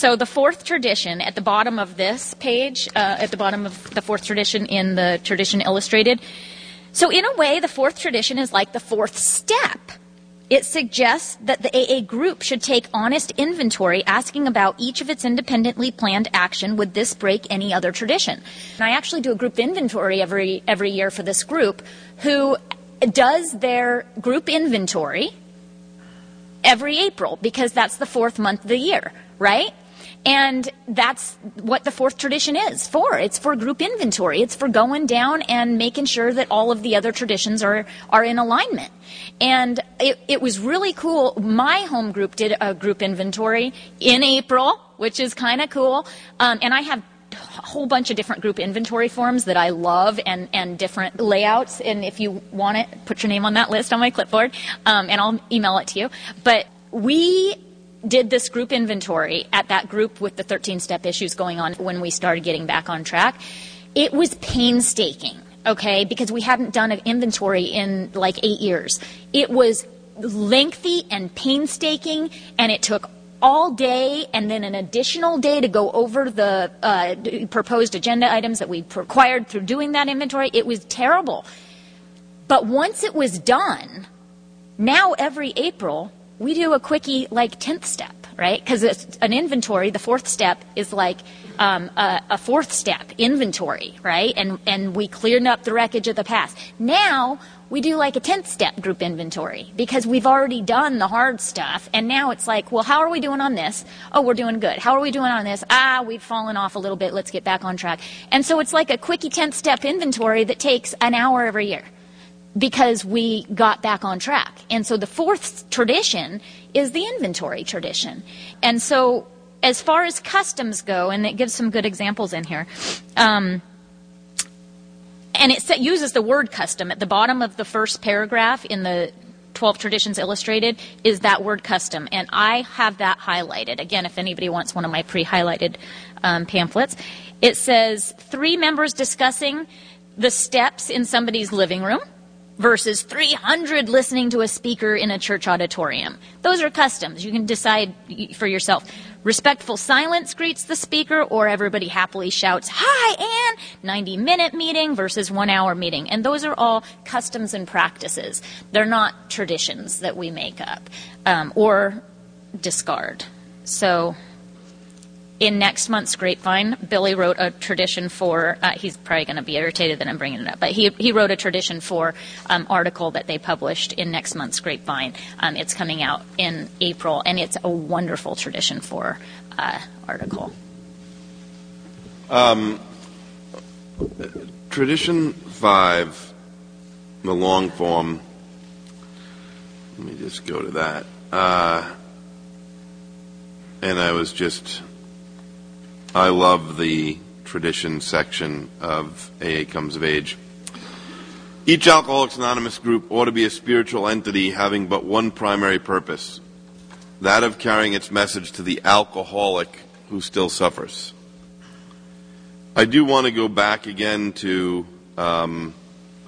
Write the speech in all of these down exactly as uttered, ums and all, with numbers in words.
So the fourth tradition at the bottom of this page, uh, at the bottom of the fourth tradition in the Tradition Illustrated. So in a way, the fourth tradition is like the fourth step. It suggests that the A A group should take honest inventory, asking about each of its independently planned action. Would this break any other tradition? And I actually do a group inventory every every year for this group, who does their group inventory every April, because that's the fourth month of the year, right? And that's what the fourth tradition is for. It's for group inventory. It's for going down and making sure that all of the other traditions are, are in alignment. And it, it was really cool. My home group did a group inventory in April, which is kind of cool. Um, and I have a whole bunch of different group inventory forms that I love, and, and different layouts. And if you want it, put your name on that list on my clipboard, um, and I'll email it to you. But we did this group inventory at that group with the thirteen-step issues going on when we started getting back on track. It was painstaking, okay, because we hadn't done an inventory in like eight years. It was lengthy and painstaking, and it took all day and then an additional day to go over the uh, proposed agenda items that we required through doing that inventory. It was terrible. But once it was done, now every April, we do a quickie, like, tenth step, right? Because it's an inventory. The fourth step is like um, a, a fourth step inventory, right? And and we cleared up the wreckage of the past. Now we do like a tenth step group inventory, because we've already done the hard stuff. And now it's like, well, how are we doing on this? Oh, we're doing good. How are we doing on this? Ah, we've fallen off a little bit. Let's get back on track. And so it's like a quickie tenth step inventory that takes an hour every year, because we got back on track. And so the fourth tradition is the inventory tradition. And so as far as customs go, and it gives some good examples in here, um, and it uses the word custom. At the bottom of the first paragraph in the twelve Traditions Illustrated is that word custom. And I have that highlighted. Again, if anybody wants one of my pre-highlighted um, pamphlets. It says, three members discussing the steps in somebody's living room versus three hundred listening to a speaker in a church auditorium. Those are customs. You can decide for yourself. Respectful silence greets the speaker, or everybody happily shouts, "Hi, Ann!" ninety-minute meeting versus one-hour meeting. And those are all customs and practices. They're not traditions that we make up um, or discard. So in next month's Grapevine, Billy wrote a tradition for, uh, he's probably going to be irritated that I'm bringing it up, but he he wrote a tradition for um, article that they published in next month's Grapevine. Um, it's coming out in April, and it's a wonderful tradition for uh, article. Um, tradition five, the long form, let me just go to that. Uh, and I was just... I love the tradition section of A A Comes of Age. Each Alcoholics Anonymous group ought to be a spiritual entity having but one primary purpose, that of carrying its message to the alcoholic who still suffers. I do want to go back again to, um,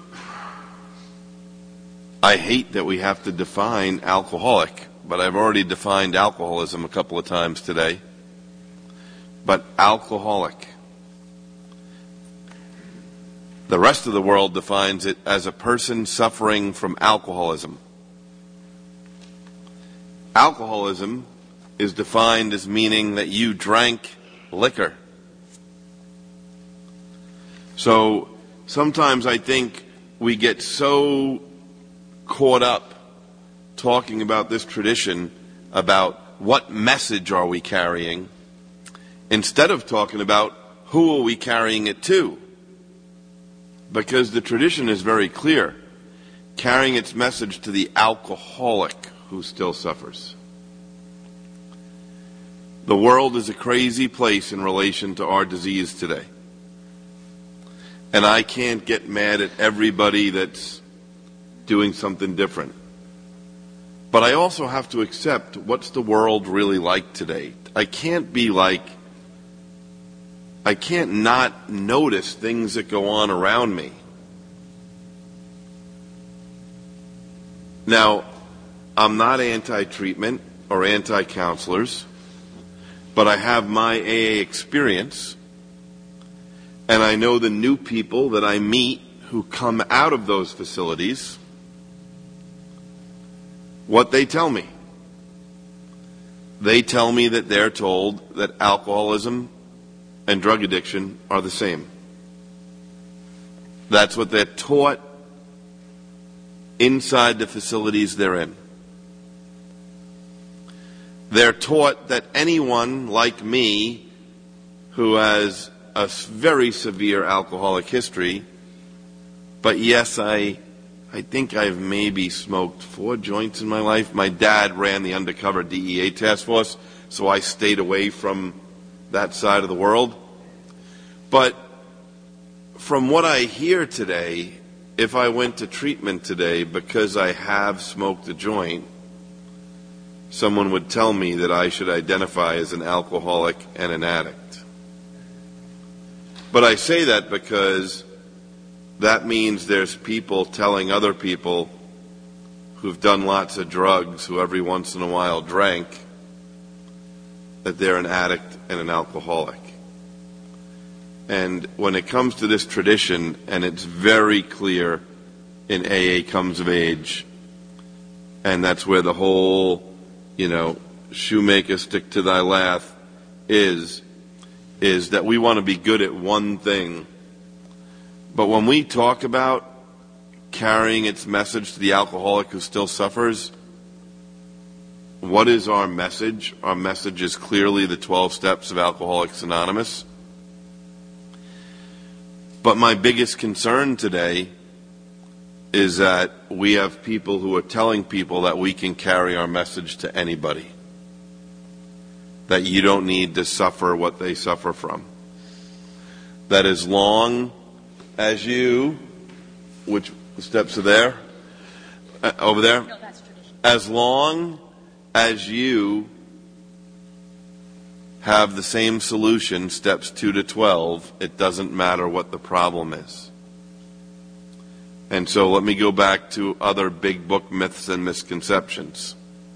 I hate that we have to define alcoholic, but I've already defined alcoholism a couple of times today. But alcoholic. The rest of the world defines it as a person suffering from alcoholism. Alcoholism is defined as meaning that you drank liquor. So sometimes I think we get so caught up talking about this tradition, about what message are we carrying, instead of talking about who are we carrying it to. Because the tradition is very clear, carrying its message to the alcoholic who still suffers. The world is a crazy place in relation to our disease today. And I can't get mad at everybody that's doing something different. But I also have to accept what's the world really like today. I can't be like, I can't not notice things that go on around me. Now, I'm not anti-treatment or anti-counselors, but I have my A A experience, and I know the new people that I meet who come out of those facilities, what they tell me. They tell me that they're told that alcoholism and drug addiction are the same. That's what they're taught inside the facilities they're in. They're taught that anyone like me who has a very severe alcoholic history, but yes, I I think I've maybe smoked four joints in my life. My dad ran the undercover D E A task force, so I stayed away from that side of the world. But from what I hear today, if I went to treatment today because I have smoked a joint, someone would tell me that I should identify as an alcoholic and an addict. But I say that because that means there's people telling other people who've done lots of drugs, who every once in a while drank, that they're an addict and an alcoholic. And when it comes to this tradition, and it's very clear in A A Comes of Age, and that's where the whole, you know, shoemaker stick to thy lath is, is that we want to be good at one thing. But when we talk about carrying its message to the alcoholic who still suffers, what is our message? Our message is clearly the twelve steps of Alcoholics Anonymous. But my biggest concern today is that we have people who are telling people that we can carry our message to anybody, that you don't need to suffer what they suffer from, that as long as you, which steps are there? Uh, over there? No, that's tradition. As long as you have the same solution, steps two to twelve, it doesn't matter what the problem is. And so let me go back to other big book myths and misconceptions.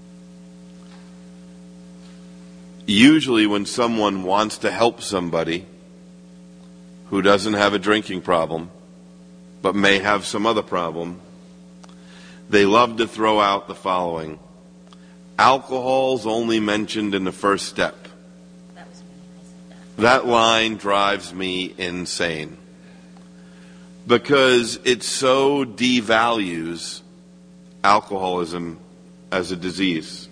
Usually when someone wants to help somebody who doesn't have a drinking problem, but may have some other problem, they love to throw out the following. Alcohol's only mentioned in the first step. That was me. I said that. That line drives me insane, because it so devalues alcoholism as a disease.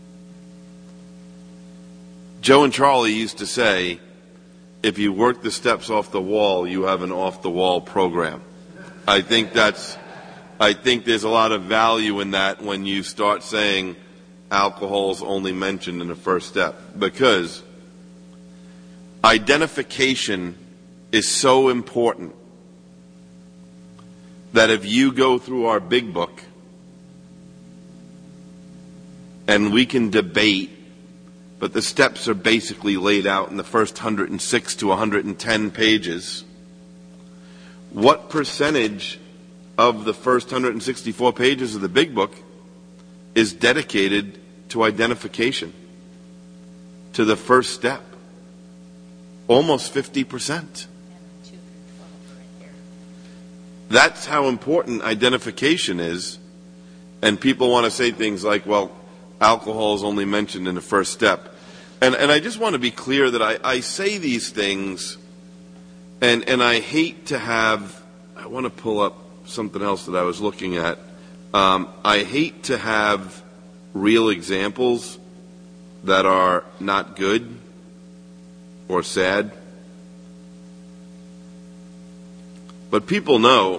Joe and Charlie used to say, if you work the steps off the wall, you have an off-the-wall program. I think that's, I think there's a lot of value in that when you start saying alcohol's only mentioned in the first step, because identification is so important that if you go through our big book, and we can debate, but the steps are basically laid out in the first one hundred six to one hundred ten pages, what percentage of the first one hundred sixty-four pages of the big book is dedicated to identification, to the first step? Almost fifty percent. That's how important identification is. And people want to say things like, well, alcohol is only mentioned in the first step. And, and I just want to be clear that I, I say these things, and, and I hate to have, I want to pull up something else that I was looking at. Um, I hate to have real examples that are not good or sad. But people know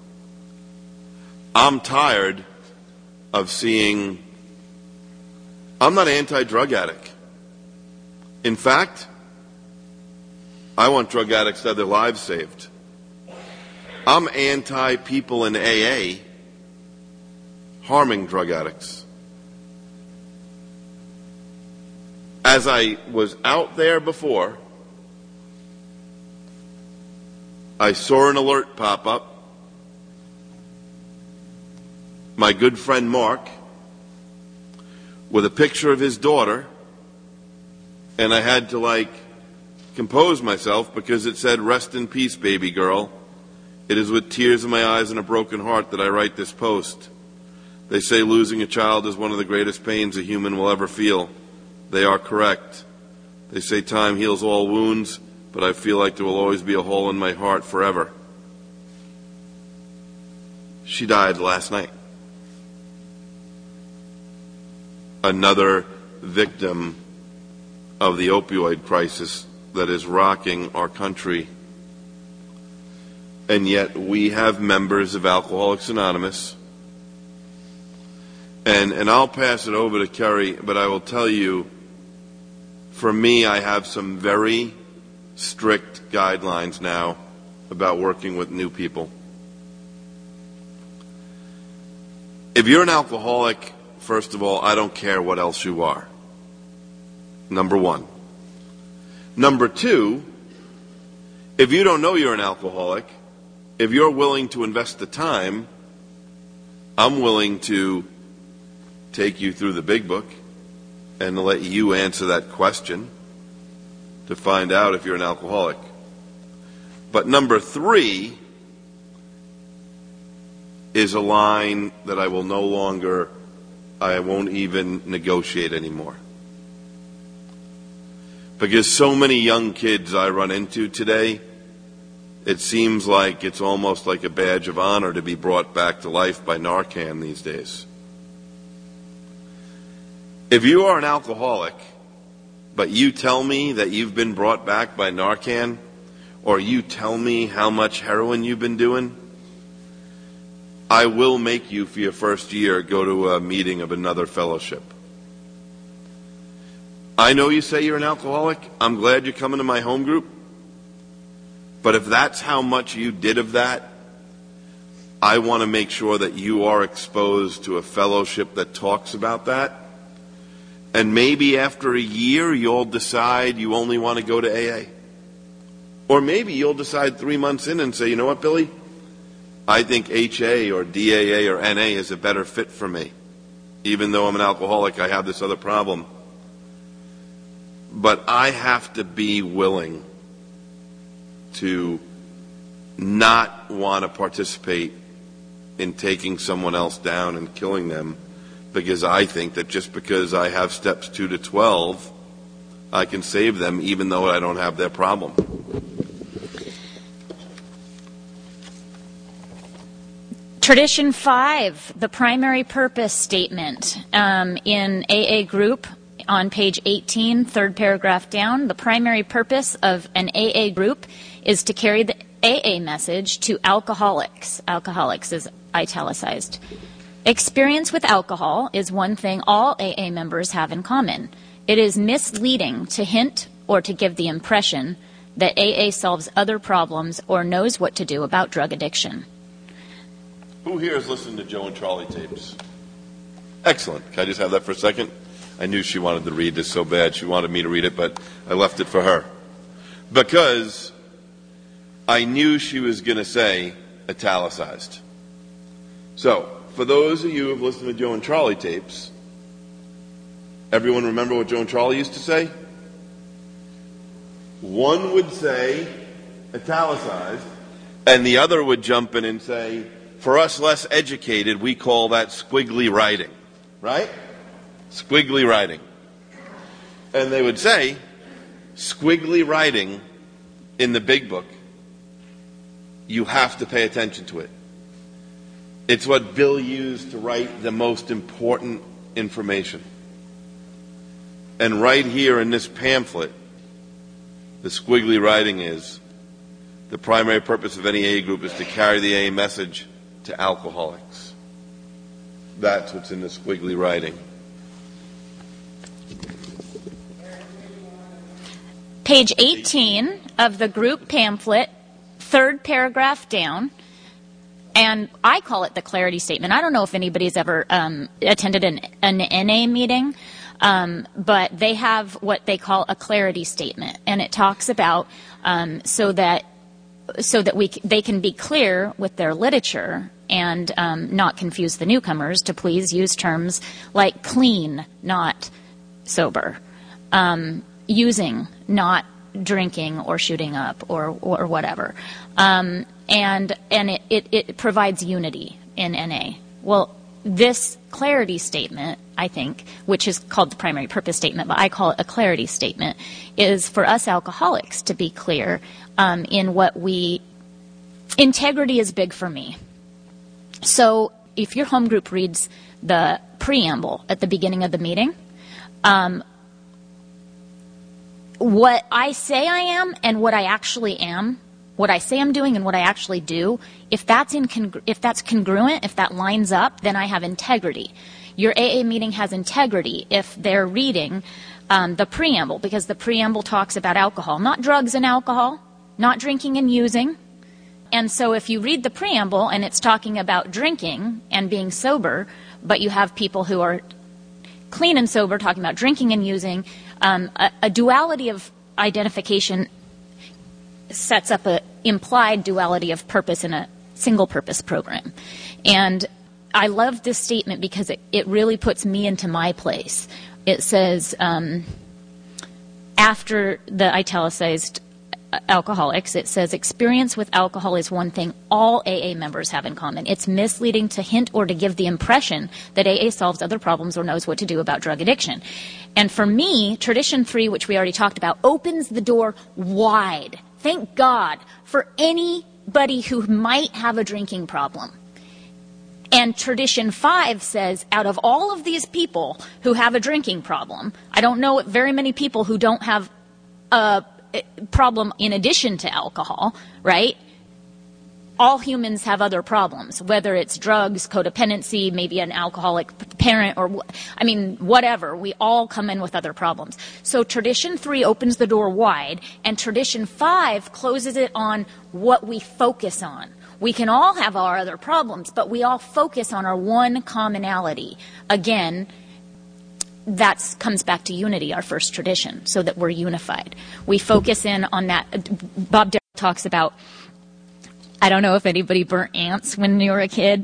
I'm tired of seeing, I'm not an anti-drug addict. In fact, I want drug addicts to have their lives saved. I'm anti-people in A A harming drug addicts. As I was out there before, I saw an alert pop up. My good friend Mark, with a picture of his daughter And I had to, like, compose myself because it said, "Rest in peace, baby girl. It is with tears in my eyes and a broken heart that I write this post. They say losing a child is one of the greatest pains a human will ever feel. They are correct. They say time heals all wounds, but I feel like there will always be a hole in my heart forever." She died last night. Another victim of the opioid crisis that is rocking our country. And yet we have members of Alcoholics Anonymous. And, and I'll pass it over to Kerry, but I will tell you, for me, I have some very strict guidelines now about working with new people. If you're an alcoholic, first of all, I don't care what else you are. Number one. Number two, if you don't know you're an alcoholic, if you're willing to invest the time, I'm willing to take you through the big book and to let you answer that question to find out if you're an alcoholic. But number three is a line that I will no longer, I won't even negotiate anymore. Because so many young kids I run into today, it seems like it's almost like a badge of honor to be brought back to life by Narcan these days. If you are an alcoholic, but you tell me that you've been brought back by Narcan, or you tell me how much heroin you've been doing, I will make you for your first year go to a meeting of another fellowship. I know you say you're an alcoholic. I'm glad you're coming to my home group. But if that's how much you did of that, I want to make sure that you are exposed to a fellowship that talks about that. And maybe after a year, you'll decide you only want to go to A A. Or maybe you'll decide three months in and say, you know what, Billy? I think H A or D A A or N A is a better fit for me. Even though I'm an alcoholic, I have this other problem. But I have to be willing to not want to participate in taking someone else down and killing them, because I think that just because I have steps two to twelve, I can save them even though I don't have their problem. Tradition five, the primary purpose statement. Um, in A A group, on page eighteen, third paragraph down, the primary purpose of an A A group is to carry the A A message to alcoholics. Alcoholics is italicized. Experience with alcohol is one thing all A A members have in common. It is misleading to hint or to give the impression that A A solves other problems or knows what to do about drug addiction. Who here has listened to Joe and Charlie tapes? Excellent. Can I just have that for a second? I knew she wanted to read this so bad. She wanted me to read it, but I left it for her. Because I knew she was going to say italicized. So, for those of you who have listened to Joe and Charlie tapes, everyone remember what Joe and Charlie used to say? One would say italicized, and the other would jump in and say, for us less educated, we call that squiggly writing. Right? Squiggly writing. And they would say, squiggly writing in the big book, you have to pay attention to it. It's what Bill used to write the most important information. And right here in this pamphlet, the squiggly writing is, the primary purpose of any A A group is to carry the A A message to alcoholics. That's what's in the squiggly writing. Page eighteen of the group pamphlet, third paragraph down, and I call it the clarity statement. I don't know if anybody's ever um, attended an, an N A meeting, um, but they have what they call a clarity statement, and it talks about um, so that so that we they can be clear with their literature and um, not confuse the newcomers to please use terms like clean, not sober. Um, using, not drinking or shooting up or, or whatever. Um, and and it, it, it provides unity in N A. Well, this clarity statement, I think, which is called the primary purpose statement, but I call it a clarity statement, is for us alcoholics to be clear um, in what we... Integrity is big for me. So if your home group reads the preamble at the beginning of the meeting, um, what I say I am and what I actually am, what I say I'm doing and what I actually do, if that's incongru- if that's congruent, if that lines up, then I have integrity. Your A A meeting has integrity if they're reading um, the preamble, because the preamble talks about alcohol, not drugs and alcohol, not drinking and using. And so if you read the preamble and it's talking about drinking and being sober, but you have people who are clean and sober talking about drinking and using, um, a, a duality of identification sets up an implied duality of purpose in a single purpose program. And I love this statement because it, it really puts me into my place. It says, um, after the italicized alcoholics, it says, experience with alcohol is one thing all A A members have in common. It's misleading to hint or to give the impression that A A solves other problems or knows what to do about drug addiction. And for me, Tradition three, which we already talked about, opens the door wide. Thank God for anybody who might have a drinking problem. And Tradition five says, out of all of these people who have a drinking problem, I don't know very many people who don't have a problem in addition to alcohol, right? All humans have other problems, whether it's drugs, codependency, maybe an alcoholic parent, or, I mean, whatever. We all come in with other problems. So Tradition three opens the door wide, and Tradition five closes it on what we focus on. We can all have our other problems, but we all focus on our one commonality. Again, that comes back to unity, our first tradition, so that we're unified. We focus in on that. Bob Darrell talks about, I don't know if anybody burnt ants when you were a kid.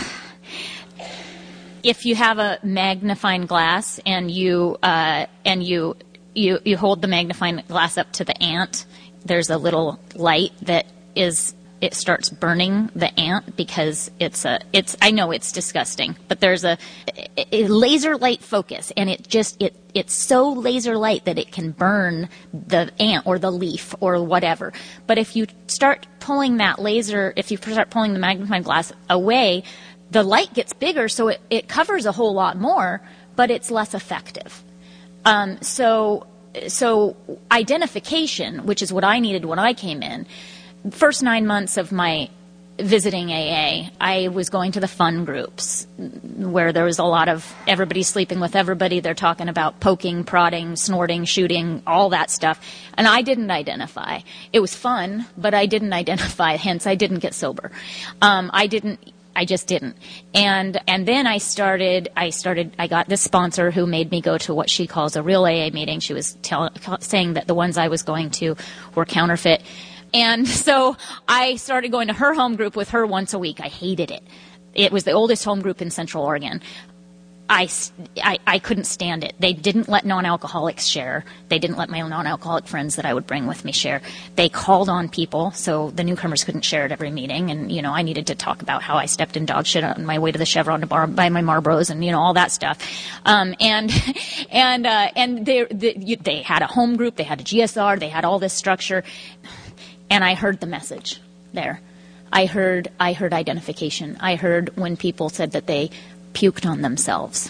If you have a magnifying glass and you uh, and you, you you hold the magnifying glass up to the ant, there's a little light that is it starts burning the ant because it's a it's I know it's disgusting, but there's a, a laser light focus, and it just it it's so laser light that it can burn the ant or the leaf or whatever. But if you start pulling that laser, if you start pulling the magnifying glass away, the light gets bigger, so it, it covers a whole lot more, but it's less effective. Um, so so identification, which is what I needed when I came in. First nine months of my visiting A A, I was going to the fun groups where there was a lot of everybody sleeping with everybody. They're talking about poking, prodding, snorting, shooting, all that stuff. And I didn't identify. It was fun, but I didn't identify. Hence, I didn't get sober. Um, I didn't. I just didn't. And and then I started, I started, I got this sponsor who made me go to what she calls a real A A meeting. She was tell, saying that the ones I was going to were counterfeit. And so I started going to her home group with her once a week. I hated it. It was the oldest home group in Central Oregon. I, I, I couldn't stand it. They didn't let non-alcoholics share. They didn't let my non-alcoholic friends that I would bring with me share. They called on people, so the newcomers couldn't share at every meeting. And, you know, I needed to talk about how I stepped in dog shit on my way to the Chevron to bar, buy my Marlboros and, you know, all that stuff. Um, and and uh, and they, they, they had a home group. They had a G S R. They had all this structure. And I heard the message there. I heard I heard identification. I heard when people said that they puked on themselves.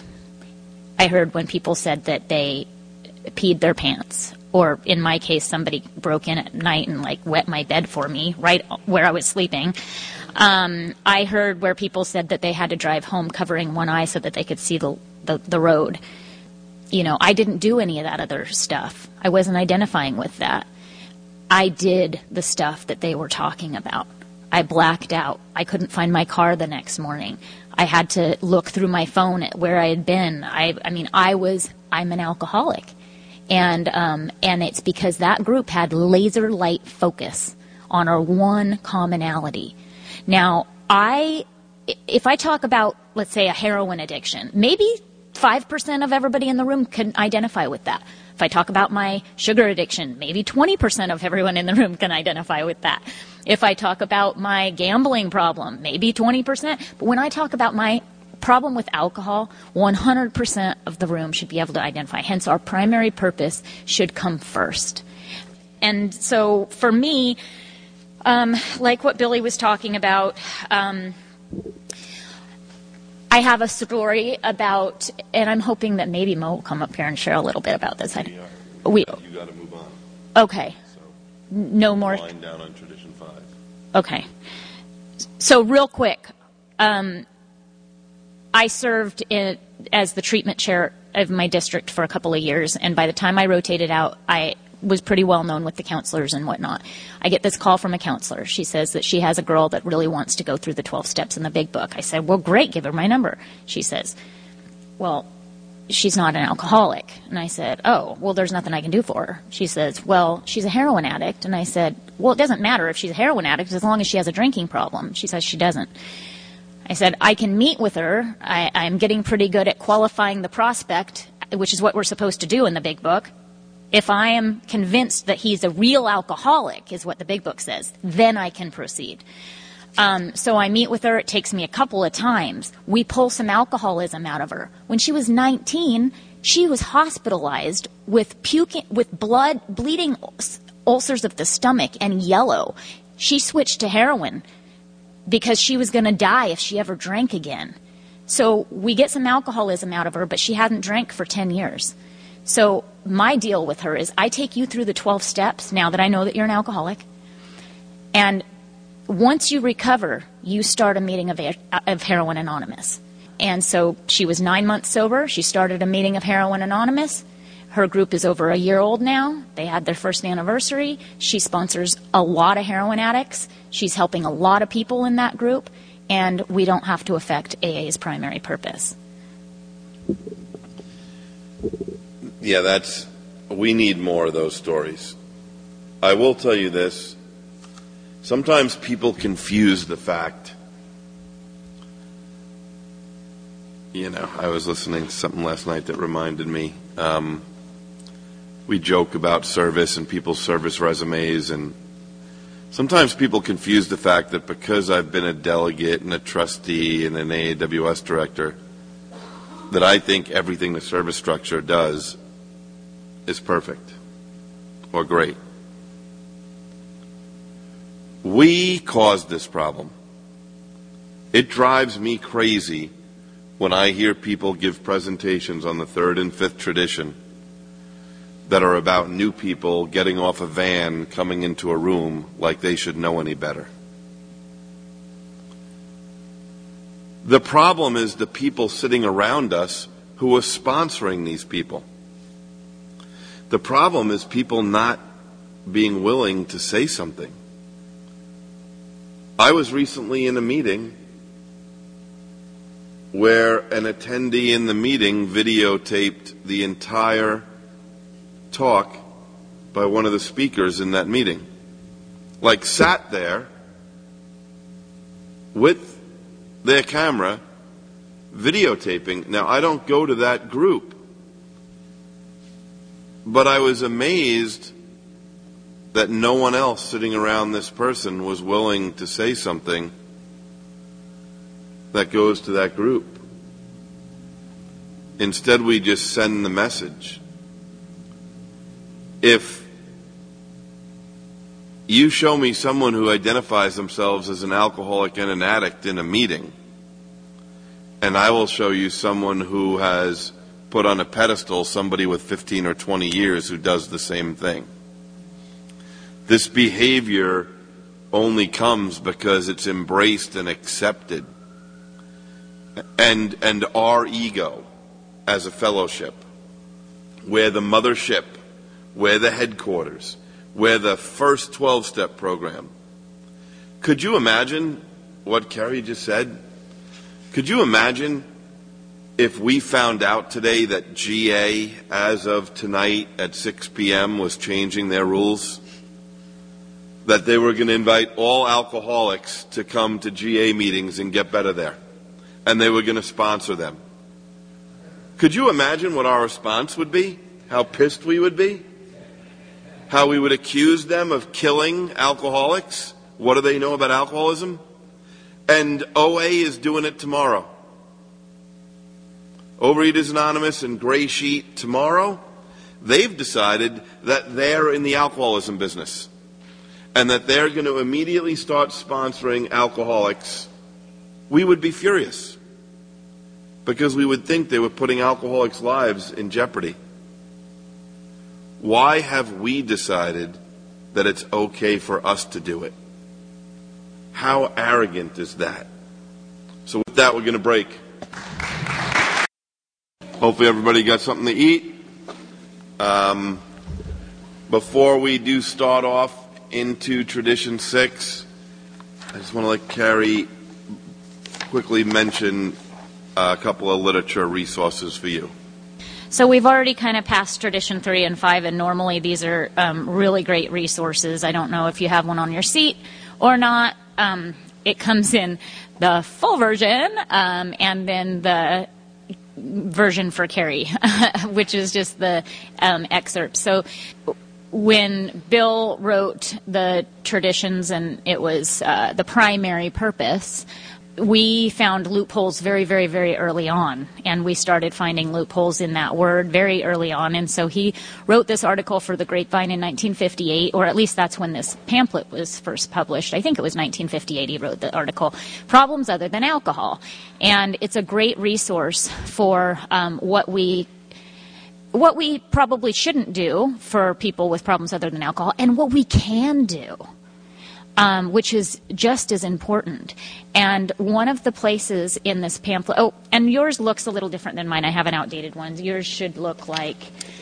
I heard when people said that they peed their pants. Or in my case, somebody broke in at night and like wet my bed for me right where I was sleeping. Um, I heard where people said that they had to drive home covering one eye so that they could see the, the, the road. You know, I didn't do any of that other stuff. I wasn't identifying with that. I did the stuff that they were talking about. I blacked out. I couldn't find my car the next morning. I had to look through my phone at where I had been. I, I mean, I was, I'm an alcoholic. And, um, and it's because that group had laser light focus on our one commonality. Now, I, if I talk about, let's say, a heroin addiction, maybe five percent of everybody in the room can identify with that. If I talk about my sugar addiction, maybe twenty percent of everyone in the room can identify with that. If I talk about my gambling problem, maybe twenty percent. But when I talk about my problem with alcohol, one hundred percent of the room should be able to identify. Hence, our primary purpose should come first. And so for me, um, like what Billy was talking about, um, I have a story about, and I'm hoping that maybe Mo will come up here and share a little bit about this. I, we, you got to move on. Okay. So, no more. Line down on tradition five. Okay. So real quick, um, I served in, as the treatment chair of my district for a couple of years, and by the time I rotated out, I was pretty well known with the counselors and whatnot. I get this call from a counselor. She says that she has a girl that really wants to go through the twelve steps in the big book. I said, well, great, give her my number. She says, well, she's not an alcoholic. And I said, oh, well, there's nothing I can do for her. She says, well, she's a heroin addict. And I said, well, it doesn't matter if she's a heroin addict as long as she has a drinking problem. She says she doesn't. I said, I can meet with her. I, I'm getting pretty good at qualifying the prospect, which is what we're supposed to do in the big book. If I am convinced that he's a real alcoholic, is what the big book says, then I can proceed. Um, so I meet with her. It takes me a couple of times. We pull some alcoholism out of her. When she was nineteen, she was hospitalized with puking, with blood, bleeding ulcers of the stomach and yellow. She switched to heroin because she was going to die if she ever drank again. So we get some alcoholism out of her, but she hadn't drank for ten years. So my deal with her is I take you through the twelve steps now that I know that you're an alcoholic. And once you recover, you start a meeting of, of Heroin Anonymous. And so she was nine months sober. She started a meeting of Heroin Anonymous. Her group is over a year old now. They had their first anniversary. She sponsors a lot of heroin addicts. She's helping a lot of people in that group. And we don't have to affect A A's primary purpose. Yeah, that's, we need more of those stories. I will tell you this. Sometimes people confuse the fact, you know, I was listening to something last night that reminded me, um, we joke about service and people's service resumes, and sometimes people confuse the fact that because I've been a delegate and a trustee and an A A W S director, that I think everything the service structure does is perfect or great. We caused this problem. It drives me crazy when I hear people give presentations on the third and fifth tradition that are about new people getting off a van, coming into a room like they should know any better. The problem is the people sitting around us who are sponsoring these people. The problem is people not being willing to say something. I was recently in a meeting where an attendee in the meeting videotaped the entire talk by one of the speakers in that meeting. Like sat there with their camera videotaping. Now, I don't go to that group, but I was amazed that no one else sitting around this person was willing to say something that goes to that group. Instead, we just send the message. If you show me someone who identifies themselves as an alcoholic and an addict in a meeting, and I will show you someone who has put on a pedestal somebody with fifteen or twenty years who does the same thing. This behavior only comes because it's embraced and accepted. And, and our ego as a fellowship, we're the mothership, we're the headquarters, we're the first twelve-step program. Could you imagine what Kerry just said? Could you imagine if we found out today that G A, as of tonight at six p.m., was changing their rules? That they were going to invite all alcoholics to come to G A meetings and get better there. And they were going to sponsor them. Could you imagine what our response would be? how pissed we would be? How we would accuse them of killing alcoholics? What do they know about alcoholism? And O A is doing it tomorrow. Overeaters Anonymous and Gray Sheet tomorrow, they've decided that they're in the alcoholism business and that they're going to immediately start sponsoring alcoholics. We would be furious because we would think they were putting alcoholics' lives in jeopardy. Why have we decided that it's okay for us to do it? How arrogant is that? So with that, we're going to break. Hopefully everybody got something to eat. Um, before we do start off into Tradition six, I just want to let Carrie quickly mention a couple of literature resources for you. So we've already kind of passed Tradition three and five, and normally these are um, really great resources. I don't know if you have one on your seat or not. Um, it comes in the full version um, and then the version for Carrie, which is just the um, excerpt. So when Bill wrote the traditions, and it was uh, the primary purpose, we found loopholes very, very, very early on, and we started finding loopholes in that word very early on. And so he wrote this article for the Grapevine in nineteen fifty-eight, or at least that's when this pamphlet was first published. I think it was nineteen fifty-eight he wrote the article, Problems Other Than Alcohol. And it's a great resource for um, what we what we probably shouldn't do for people with problems other than alcohol, and what we can do. Um, which is just as important. And one of the places in this pamphlet, oh, and yours looks a little different than mine. I have an outdated one. Yours should look like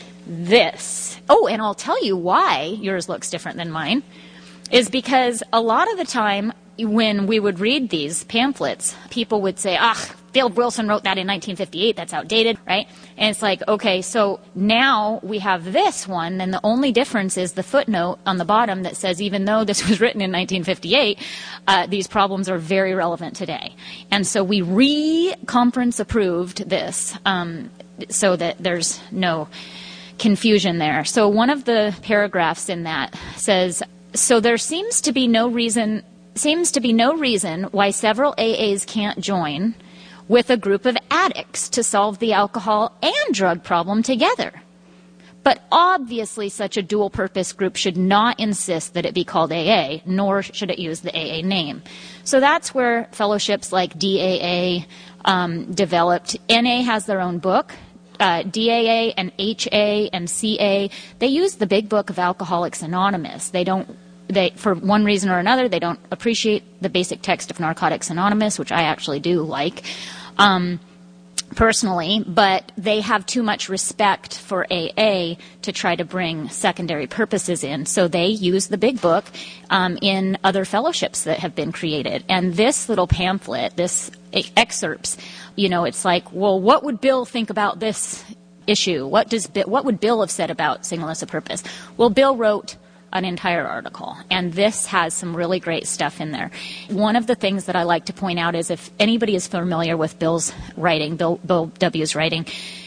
this. Oh, and I'll tell you why yours looks different than mine, is because a lot of the time when we would read these pamphlets, people would say, ah, Bill Wilson wrote that in nineteen fifty-eight, that's outdated, right? And it's like, okay, so now we have this one, and the only difference is the footnote on the bottom that says, even though this was written in nineteen fifty-eight, uh, these problems are very relevant today. And so we re-conference approved this um, so that there's no confusion there. So one of the paragraphs in that says, so there seems to be no reason, seems to be no reason why several A As can't join with a group of addicts to solve the alcohol and drug problem together. But obviously such a dual-purpose group should not insist that it be called A A, nor should it use the A A name. So that's where fellowships like D A A um, developed. N A has their own book. Uh, D A A and H A and C A, they use the big book of Alcoholics Anonymous. They don't They, for one reason or another, they don't appreciate the basic text of Narcotics Anonymous, which I actually do like um, personally, but they have too much respect for A A to try to bring secondary purposes in. So they use the big book um, in other fellowships that have been created. And this little pamphlet, this excerpts, you know, it's like, well, what would Bill think about this issue? What does what would Bill have said about singleness of purpose? Well, Bill wrote an entire article, and this has some really great stuff in there. One of the things that I like to point out is, if anybody is familiar with Bill's writing, Bill, Bill W's writing,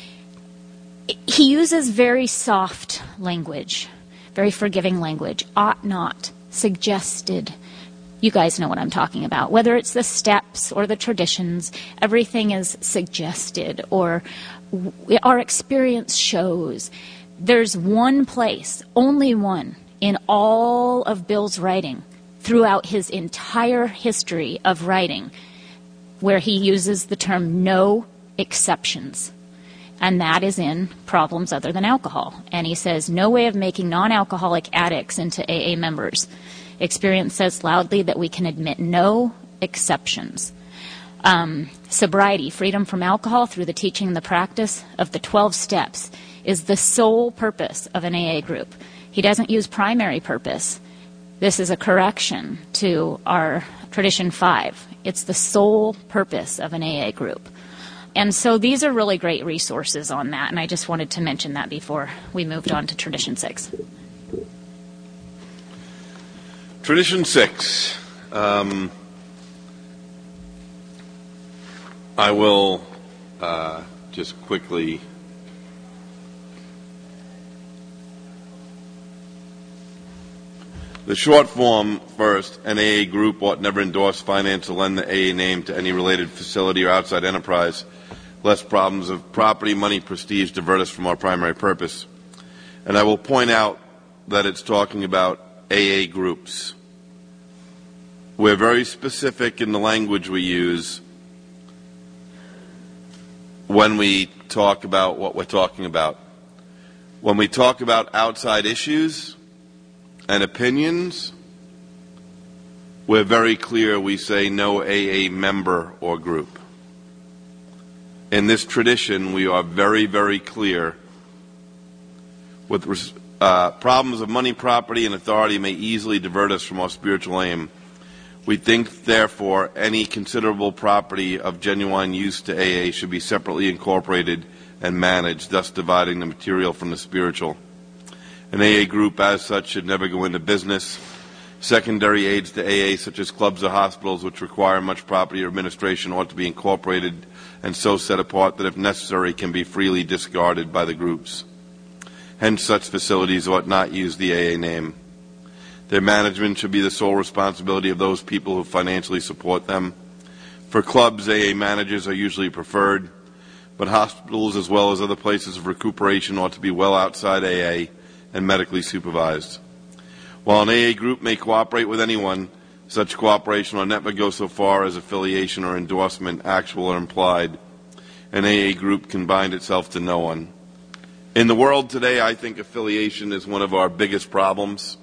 he uses very soft language, very forgiving language, ought not, suggested. You guys know what I'm talking about. Whether it's the steps or the traditions, everything is suggested, or our experience shows. There's one place, only one, in all of Bill's writing, throughout his entire history of writing, where he uses the term no exceptions. And that is in Problems Other Than Alcohol. And he says, no way of making non-alcoholic addicts into A A members. Experience says loudly that we can admit no exceptions. Um, sobriety, freedom from alcohol through the teaching and the practice of the twelve steps, is the sole purpose of an A A group. He doesn't use primary purpose. This is a correction to our Tradition five. It's the sole purpose of an A A group. And so these are really great resources on that, and I just wanted to mention that before we moved on to Tradition six. Tradition six. Um, I will uh, just quickly The short form, first, an A A group ought never endorse, finance, or lend the A A name to any related facility or outside enterprise, lest problems of property, money, prestige divert us from our primary purpose. And I will point out that it's talking about A A groups. We're very specific in the language we use when we talk about what we're talking about. When we talk about outside issues and opinions, we're very clear. We say no A A member or group. In this tradition, we are very, very clear. With uh, problems of money, property, and authority may easily divert us from our spiritual aim. We think, therefore, any considerable property of genuine use to A A should be separately incorporated and managed, thus dividing the material from the spiritual. An A A group, as such, should never go into business. Secondary aids to A A, such as clubs or hospitals, which require much property or administration, ought to be incorporated and so set apart that, if necessary, can be freely discarded by the groups. Hence, such facilities ought not use the A A name. Their management should be the sole responsibility of those people who financially support them. For clubs, A A managers are usually preferred, but hospitals as well as other places of recuperation ought to be well outside A A and medically supervised. While an A A group may cooperate with anyone, such cooperation will never go so far as affiliation or endorsement, actual or implied. An A A group can bind itself to no one. In the world today, I think affiliation is one of our biggest problems.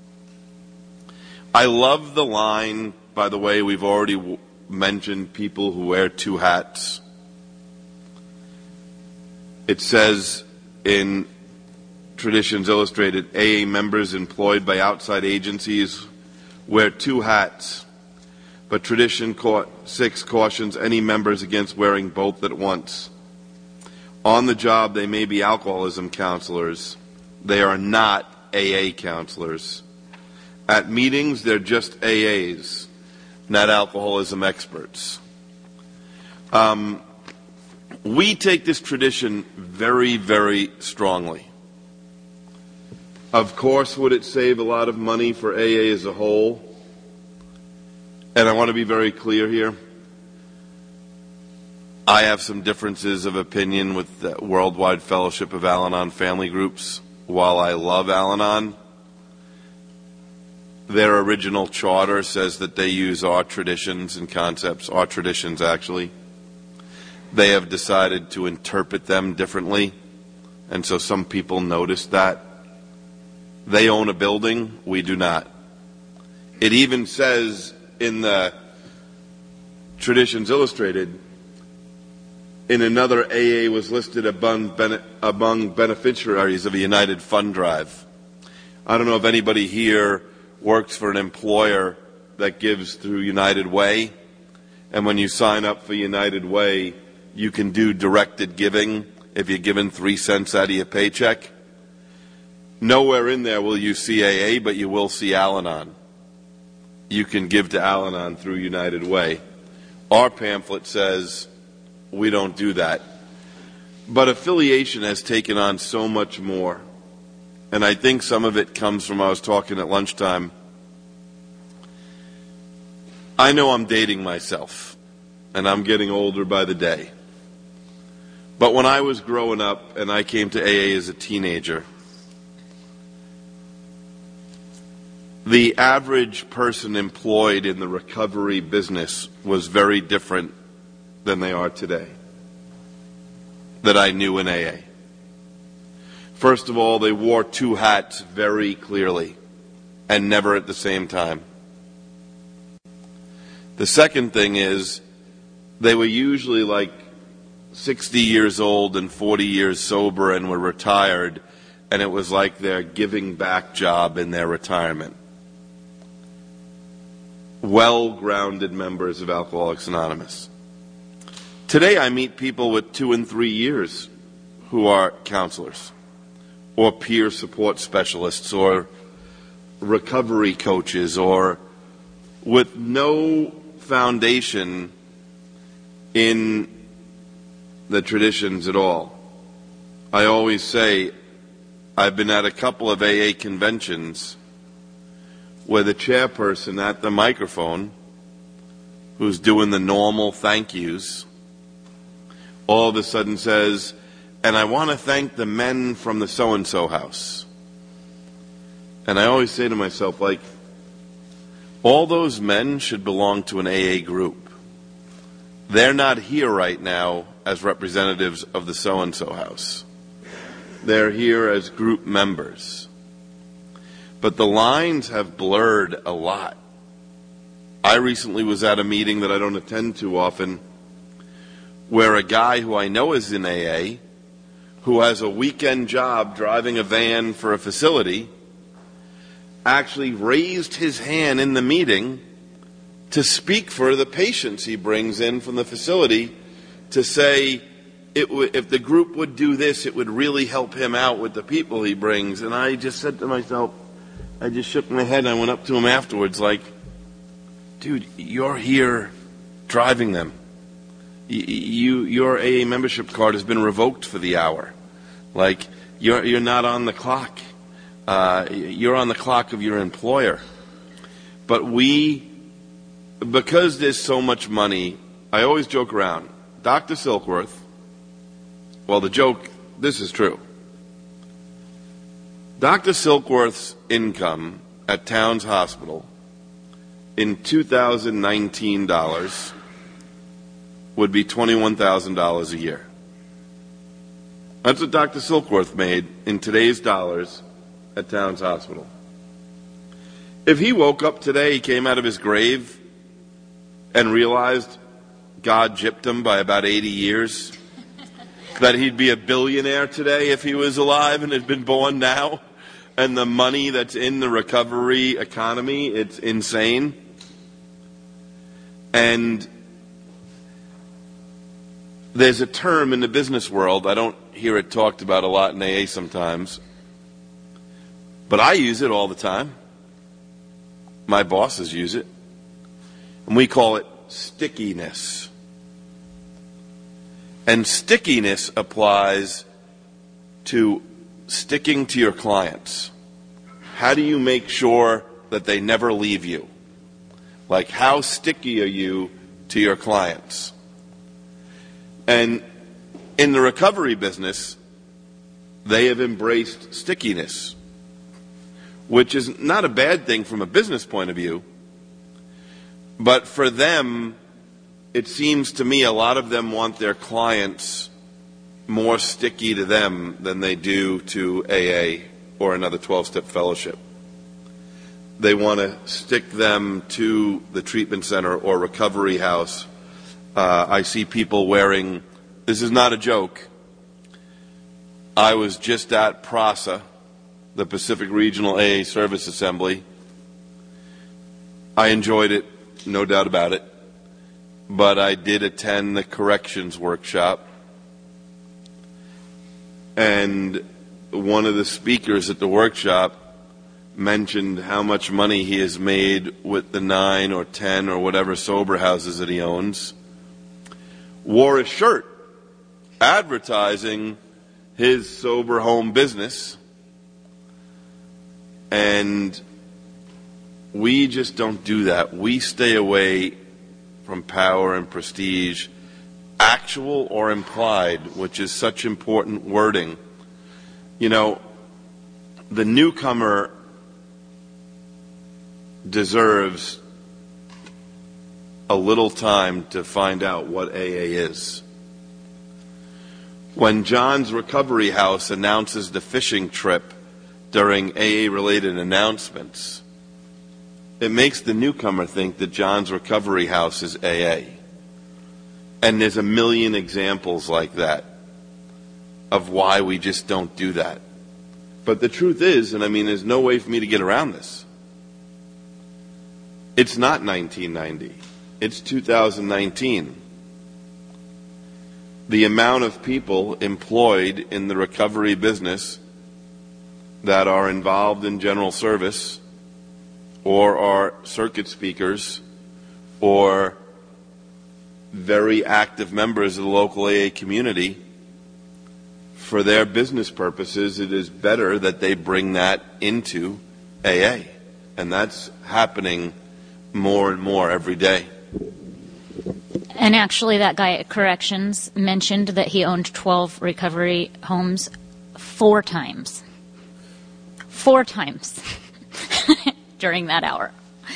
I love the line, by the way, we've already w- mentioned people who wear two hats. It says in Traditions Illustrated, A A members employed by outside agencies wear two hats, but Tradition six cautions any members against wearing both at once. On the job, they may be alcoholism counselors. They are not A A counselors. At meetings, they're just A As, not alcoholism experts. Um, we take this tradition very, very strongly. Of course, would it save a lot of money for A A as a whole? And I want to be very clear here. I have some differences of opinion with the Worldwide Fellowship of Al-Anon Family Groups. While I love Al-Anon, their original charter says that they use our traditions and concepts, our traditions actually. They have decided to interpret them differently, and so some people notice that. They own a building, we do not. It even says in the Traditions Illustrated, in another A A was listed among, bene- among beneficiaries of a United Fund Drive. I don't know if anybody here works for an employer that gives through United Way, and when you sign up for United Way, you can do directed giving if you're given three cents out of your paycheck. Nowhere in there will you see A A, but you will see Al-Anon. You can give to Al-Anon through United Way. Our pamphlet says we don't do that. But affiliation has taken on so much more. And I think some of it comes from, I was talking at lunchtime. I know I'm dating myself, and I'm getting older by the day. But when I was growing up and I came to A A as a teenager, the average person employed in the recovery business was very different than they are today, that I knew in A A. First of all, they wore two hats very clearly and never at the same time. The second thing is they were usually like sixty years old and forty years sober and were retired, and it was like their giving back job in their retirement. Well-grounded members of Alcoholics Anonymous. Today I meet people with two and three years who are counselors or peer support specialists or recovery coaches or with no foundation in the traditions at all. I always say I've been at a couple of A A conventions where the chairperson at the microphone, who's doing the normal thank yous, all of a sudden says, and I want to thank the men from the so-and-so house. And I always say to myself, like, all those men should belong to an A A group. They're not here right now as representatives of the so-and-so house. They're here as group members. But the lines have blurred a lot. I recently was at a meeting that I don't attend too often, where a guy who I know is in A A, who has a weekend job driving a van for a facility, actually raised his hand in the meeting to speak for the patients he brings in from the facility, to say it w- if the group would do this, it would really help him out with the people he brings. And I just said to myself, I just shook my head and I went up to him afterwards like, dude, you're here driving them. You, you your A A membership card has been revoked for the hour. Like, you're you're not on the clock. Uh, you're on the clock of your employer. But we, because there's so much money, I always joke around. Doctor Silkworth, well, the joke, this is true. Doctor Silkworth's income at Towns Hospital in two thousand nineteen dollars would be twenty-one thousand dollars a year. That's what Doctor Silkworth made in today's dollars at Towns Hospital. If he woke up today, he came out of his grave and realized God gypped him by about eighty years, that he'd be a billionaire today if he was alive and had been born now, and the money that's in the recovery economy, it's insane. And there's a term in the business world, I don't hear it talked about a lot in A A sometimes, but I use it all the time. My bosses use it. And we call it stickiness. And stickiness applies to sticking to your clients. How do you make sure that they never leave you? Like, how sticky are you to your clients? And in the recovery business, they have embraced stickiness, which is not a bad thing from a business point of view. But for them, it seems to me a lot of them want their clients more sticky to them than they do to A A or another twelve-step fellowship. They want to stick them to the treatment center or recovery house. Uh, I see people wearing, this is not a joke, I was just at PRASA, the Pacific Regional A A Service Assembly. I enjoyed it, no doubt about it, but I did attend the corrections workshop, and one of the speakers at the workshop mentioned how much money he has made with the nine or ten or whatever sober houses that he owns, wore a shirt advertising his sober home business, and we just don't do that. We stay away from power and prestige, actual or implied, which is such important wording. You know, the newcomer deserves a little time to find out what A A is. When John's Recovery House announces the fishing trip during A A-related announcements, it makes the newcomer think that John's Recovery House is A A. And there's a million examples like that of why we just don't do that. But the truth is, and I mean, there's no way for me to get around this, it's not nineteen ninety. It's two thousand nineteen. The amount of people employed in the recovery business that are involved in general service or are circuit speakers or very active members of the local A A community, for their business purposes, it is better that they bring that into A A. And that's happening more and more every day. And actually, that guy at Corrections mentioned that he owned twelve recovery homes four times. Four times during that hour.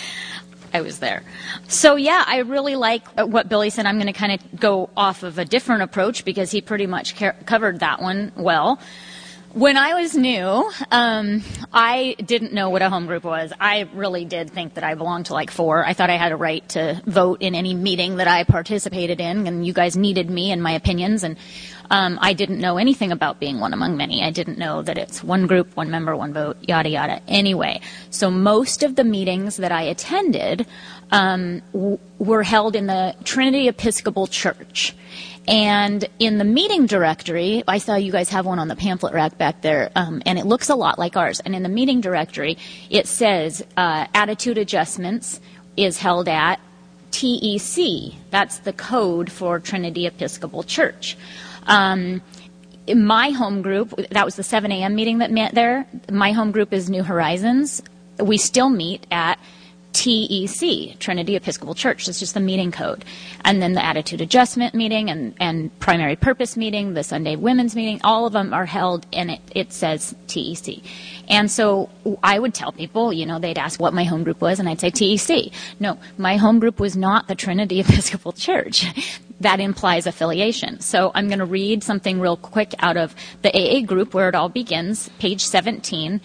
I was there. So, yeah, I really like what Billy said. I'm going to kind of go off of a different approach because he pretty much ca- covered that one well. When I was new, um, I didn't know what a home group was. I really did think that I belonged to like four. I thought I had a right to vote in any meeting that I participated in, and you guys needed me and my opinions. And um, I didn't know anything about being one among many. I didn't know that it's one group, one member, one vote, yada, yada. Anyway, so most of the meetings that I attended um, w- were held in the Trinity Episcopal Church. And in the meeting directory, I saw you guys have one on the pamphlet rack back there, um, and it looks a lot like ours. And in the meeting directory, it says uh, attitude adjustments is held at T E C. That's the code for Trinity Episcopal Church. Um, in my home group, that was the seven a.m. meeting that met there. My home group is New Horizons. We still meet at T E C, Trinity Episcopal Church. It's just the meeting code. And then the attitude adjustment meeting and, and primary purpose meeting, the Sunday women's meeting, all of them are held, and it, it says T E C. And so I would tell people, you know, they'd ask what my home group was, and I'd say T E C. No, my home group was not the Trinity Episcopal Church. That implies affiliation. So I'm going to read something real quick out of the A A group where it all begins, page seventeen.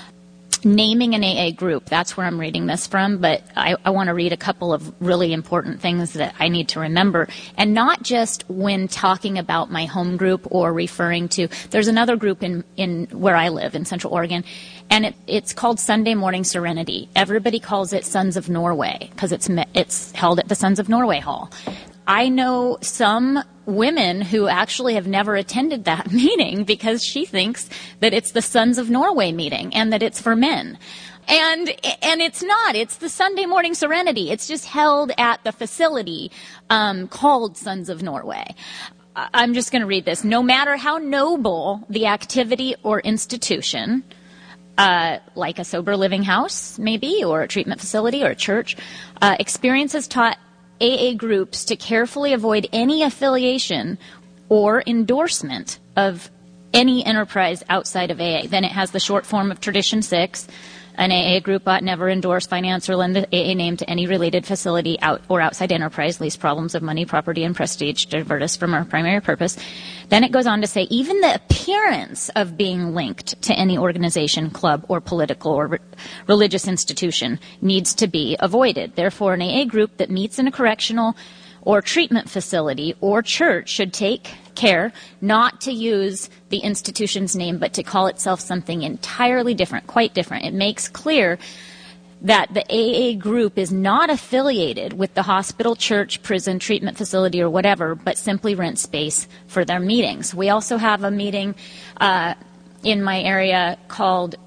Naming an A A group, that's where I'm reading this from, but I, I want to read a couple of really important things that I need to remember, and not just when talking about my home group or referring to, there's another group in, in where I live in Central Oregon, and it, it's called Sunday Morning Serenity. Everybody calls it Sons of Norway because it's, it's held at the Sons of Norway Hall. I know some women who actually have never attended that meeting because she thinks that it's the Sons of Norway meeting and that it's for men. And and it's not. It's the Sunday Morning Serenity. It's just held at the facility um, called Sons of Norway. I'm just going to read this. No matter how noble the activity or institution, uh, like a sober living house maybe, or a treatment facility or a church, uh, experience has taught A A groups to carefully avoid any affiliation or endorsement of any enterprise outside of A A. Then it has the short form of Tradition six. An A A group ought never endorse, finance, or lend the A A name to any related facility out or outside enterprise, least problems of money, property, and prestige divert us from our primary purpose. Then it goes on to say, even the appearance of being linked to any organization, club, or political or re- religious institution needs to be avoided. Therefore, an A A group that meets in a correctional or treatment facility or church should take care not to use the institution's name, but to call itself something entirely different, quite different. It makes clear that the A A group is not affiliated with the hospital, church, prison, treatment facility, or whatever, but simply rent space for their meetings. We also have a meeting uh, in my area called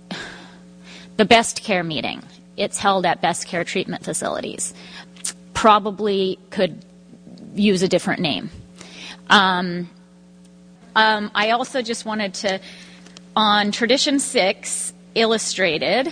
the Best Care Meeting. It's held at Best Care treatment facilities. Probably could use a different name. Um, um, I also just wanted to, on Tradition six, Illustrated,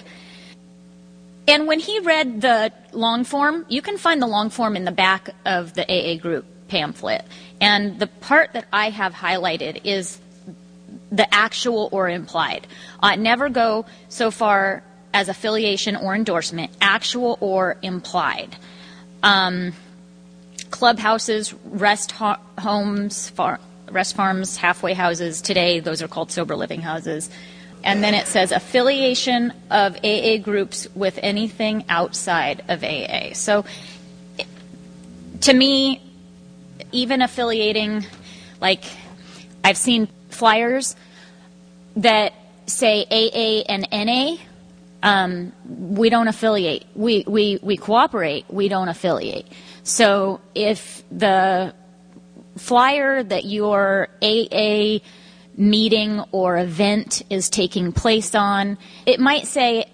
and when he read the long form, you can find the long form in the back of the A A group pamphlet. And the part that I have highlighted is the actual or implied. Uh, never go so far as affiliation or endorsement, actual or implied. Um, clubhouses, rest ho- homes, far- rest farms, halfway houses. Today, those are called sober living houses. And then it says affiliation of A A groups with anything outside of A A. So, to me, even affiliating, like I've seen flyers that say A A and N A. Um, we don't affiliate. We, we, we cooperate. We don't affiliate. So if the flyer that your A A meeting or event is taking place on, it might say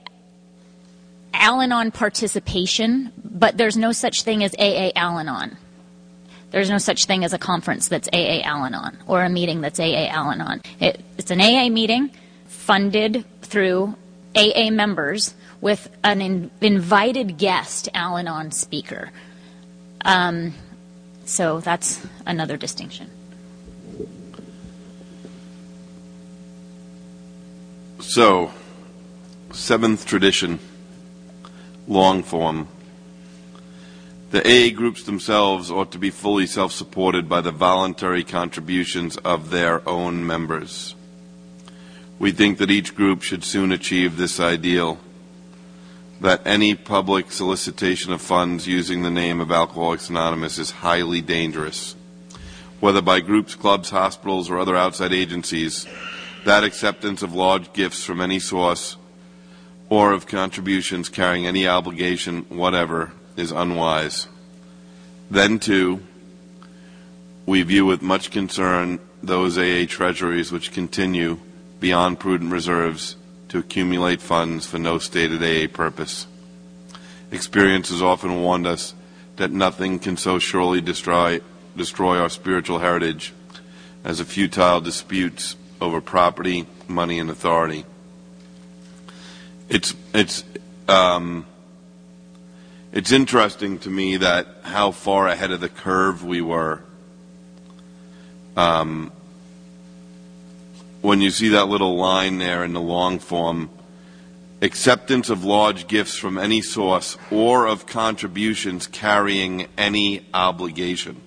Al-Anon participation, but there's no such thing as A A Al-Anon. There's no such thing as a conference that's A A Al-Anon or a meeting that's A A Al-Anon. It, it's an A A meeting funded through A A members with an in, invited guest Al-Anon speaker. Um, so that's another distinction. So, seventh tradition, long form. The A A groups themselves ought to be fully self-supported by the voluntary contributions of their own members. We think that each group should soon achieve this ideal, that any public solicitation of funds using the name of Alcoholics Anonymous is highly dangerous. Whether by groups, clubs, hospitals, or other outside agencies, that acceptance of large gifts from any source or of contributions carrying any obligation whatever is unwise. Then, too, we view with much concern those A A treasuries which continue, beyond prudent reserves, to accumulate funds for no stated A A purpose. Experience has often warned us that nothing can so surely destroy, destroy our spiritual heritage as a futile disputes over property, money, and authority. It's it's um, it's interesting to me that how far ahead of the curve we were. Um, when you see that little line there in the long form, acceptance of large gifts from any source or of contributions carrying any obligation.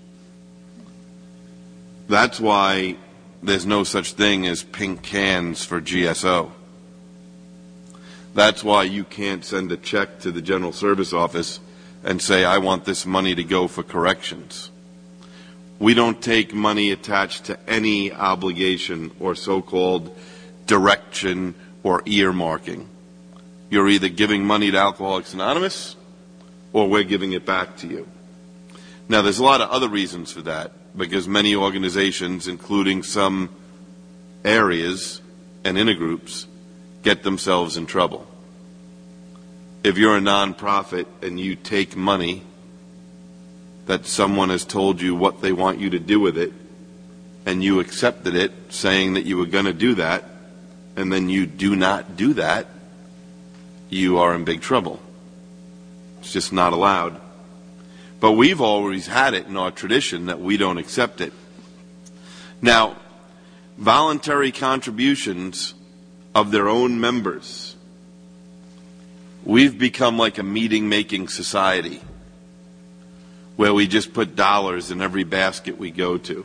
That's why there's no such thing as pink cans for G S O. That's why you can't send a check to the General Service Office and say, I want this money to go for corrections. We don't take money attached to any obligation or so-called direction or earmarking. You're either giving money to Alcoholics Anonymous or we're giving it back to you. Now, there's a lot of other reasons for that, because many organizations, including some areas and intergroups, get themselves in trouble. If you're a nonprofit and you take money that someone has told you what they want you to do with it, and you accepted it saying that you were going to do that, and then you do not do that, you are in big trouble. It's just not allowed. But we've always had it in our tradition that we don't accept it. Now, voluntary contributions of their own members. We've become like a meeting-making society where we just put dollars in every basket we go to,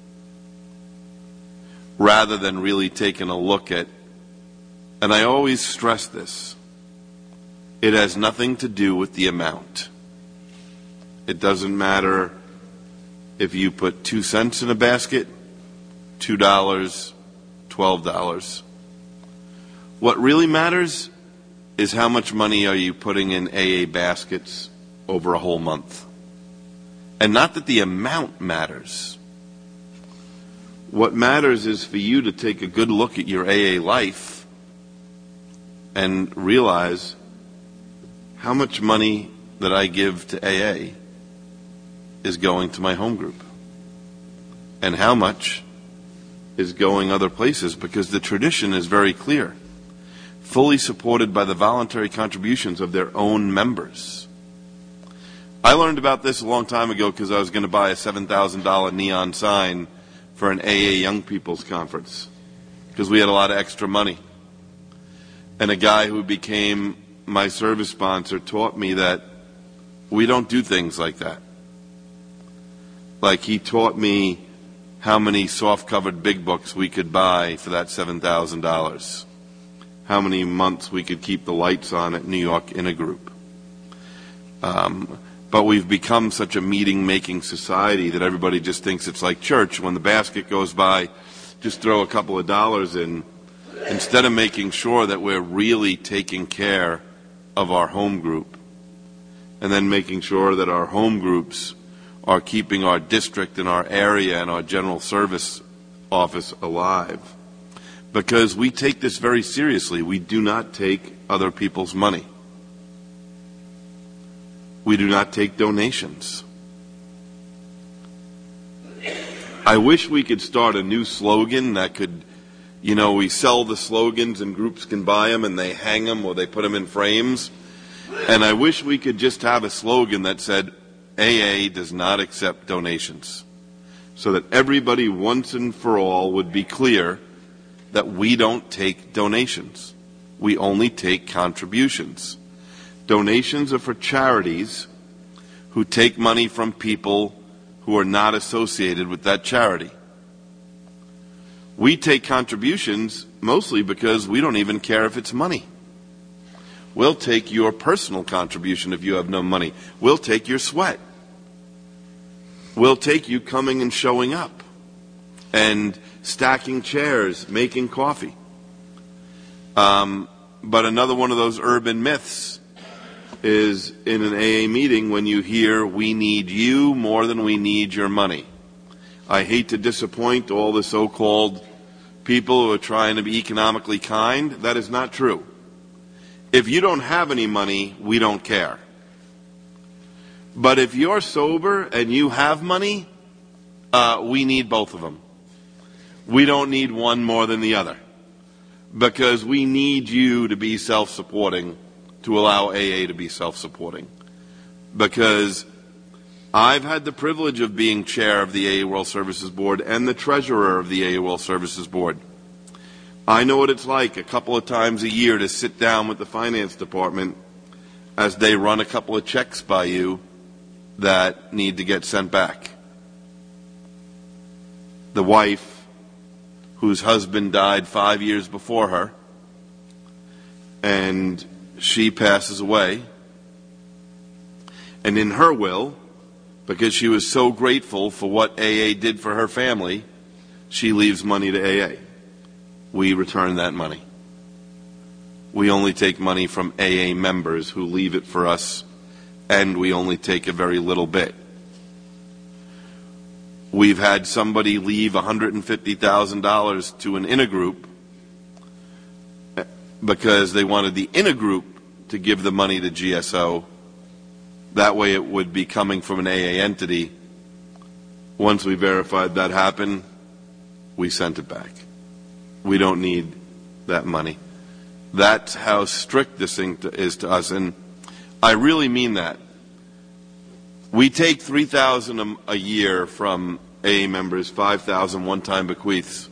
rather than really taking a look at, and I always stress this, it has nothing to do with the amount. It doesn't matter if you put two cents in a basket, two dollars, twelve dollars. What really matters is how much money are you putting in A A baskets over a whole month. And not that the amount matters. What matters is for you to take a good look at your A A life and realize how much money that I give to A A is going to my home group, and how much is going other places, because the tradition is very clear. Fully supported by the voluntary contributions of their own members. I learned about this a long time ago because I was going to buy a seven thousand dollars neon sign for an A A Young People's Conference because we had a lot of extra money. And a guy who became my service sponsor taught me that we don't do things like that. Like, he taught me how many soft-covered big books we could buy for that seven thousand dollars. How many months we could keep the lights on at New York Intergroup. Um, but we've become such a meeting-making society that everybody just thinks it's like church. When the basket goes by, just throw a couple of dollars in, instead of making sure that we're really taking care of our home group, and then making sure that our home groups are keeping our district and our area and our general service office alive. Because we take this very seriously. We do not take other people's money. We do not take donations. I wish we could start a new slogan that could You know, we sell the slogans and groups can buy them and they hang them or they put them in frames. And I wish we could just have a slogan that said, A A does not accept donations, so that everybody once and for all would be clear that we don't take donations. We only take contributions. Donations are for charities who take money from people who are not associated with that charity. We take contributions mostly because we don't even care if it's money. We'll take your personal contribution if you have no money. We'll take your sweat. We'll take you coming and showing up and stacking chairs, making coffee. Um, but another one of those urban myths is in an A A meeting when you hear, we need you more than we need your money. I hate to disappoint all the so-called people who are trying to be economically kind. That is not true. If you don't have any money, we don't care. But if you're sober and you have money, uh, we need both of them. We don't need one more than the other, because we need you to be self-supporting to allow A A to be self-supporting. Because I've had the privilege of being chair of the A A World Services Board and the treasurer of the A A World Services Board. I know what it's like a couple of times a year to sit down with the finance department as they run a couple of checks by you that need to get sent back. The wife, whose husband died five years before her, and she passes away, and in her will, because she was so grateful for what A A did for her family, she leaves money to A A. We return that money. We only take money from A A members who leave it for us, and we only take a very little bit. We've had somebody leave one hundred fifty thousand dollars to an intergroup because they wanted the intergroup to give the money to G S O. That way it would be coming from an A A entity. Once we verified that happened, we sent it back. We don't need that money. That's how strict this thing to, is to us, and I really mean that. We take three thousand dollars a year from A A members, five thousand dollars one-time bequeaths.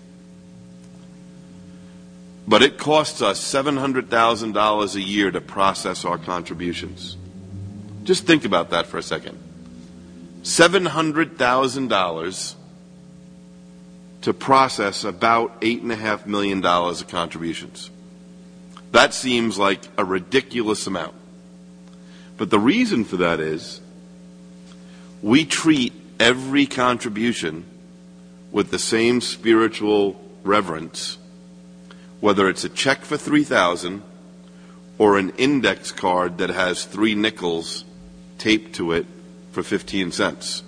But it costs us seven hundred thousand dollars a year to process our contributions. Just think about that for a second. seven hundred thousand dollars to process about eight point five million dollars of contributions. That seems like a ridiculous amount. But the reason for that is we treat every contribution with the same spiritual reverence, whether it's a check for three thousand dollars or an index card that has three nickels taped to it for fifteen cents.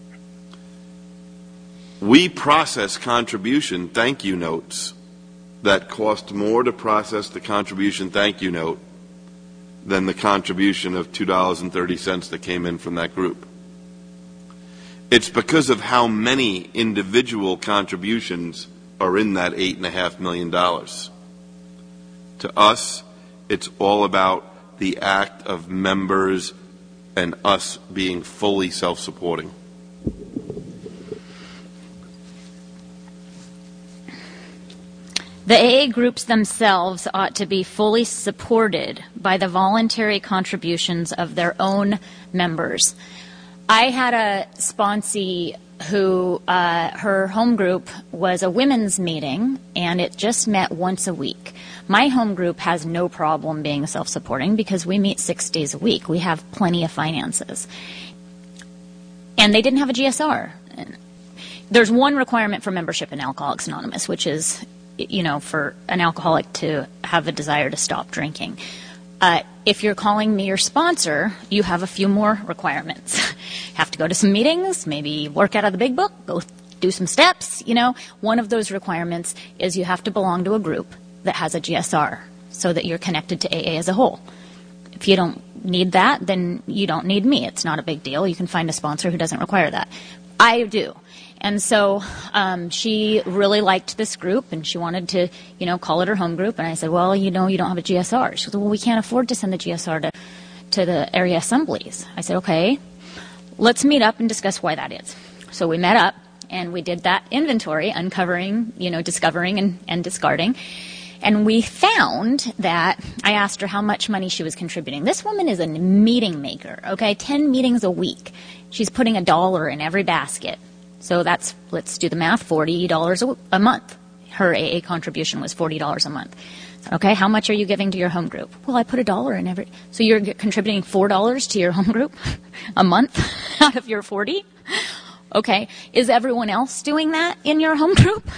We process contribution thank you notes that cost more to process the contribution thank you note than the contribution of two dollars and thirty cents that came in from that group. It's because of how many individual contributions are in that eight and a half million dollars. To us, it's all about the act of members and us being fully self-supporting. The A A groups themselves ought to be fully supported by the voluntary contributions of their own members. I had a sponsee who, uh, her home group was a women's meeting, and it just met once a week. My home group has no problem being self-supporting because we meet six days a week. We have plenty of finances. And they didn't have a G S R. There's one requirement for membership in Alcoholics Anonymous, which is, you know, for an alcoholic to have a desire to stop drinking. Uh, if you're calling me your sponsor, you have a few more requirements. Have to go to some meetings, maybe work out of the big book, go do some steps, you know. One of those requirements is you have to belong to a group that has a G S R so that you're connected to A A as a whole. If you don't need that, then you don't need me. It's not a big deal. You can find a sponsor who doesn't require that. I do. And so um, she really liked this group, and she wanted to, you know, call it her home group. And I said, well, you know, you don't have a G S R. She said, well, we can't afford to send the G S R to, to the area assemblies. I said, okay, let's meet up and discuss why that is. So we met up, and we did that inventory, uncovering, you know, discovering and, and discarding. And we found that I asked her how much money she was contributing. This woman is a meeting maker, okay, ten meetings a week. She's putting a dollar in every basket. So that's, let's do the math, forty dollars a, a month. Her A A contribution was forty dollars a month. Okay, how much are you giving to your home group? Well, I put a dollar in every. So you're contributing four dollars to your home group a month out of your forty? Okay, is everyone else doing that in your home group?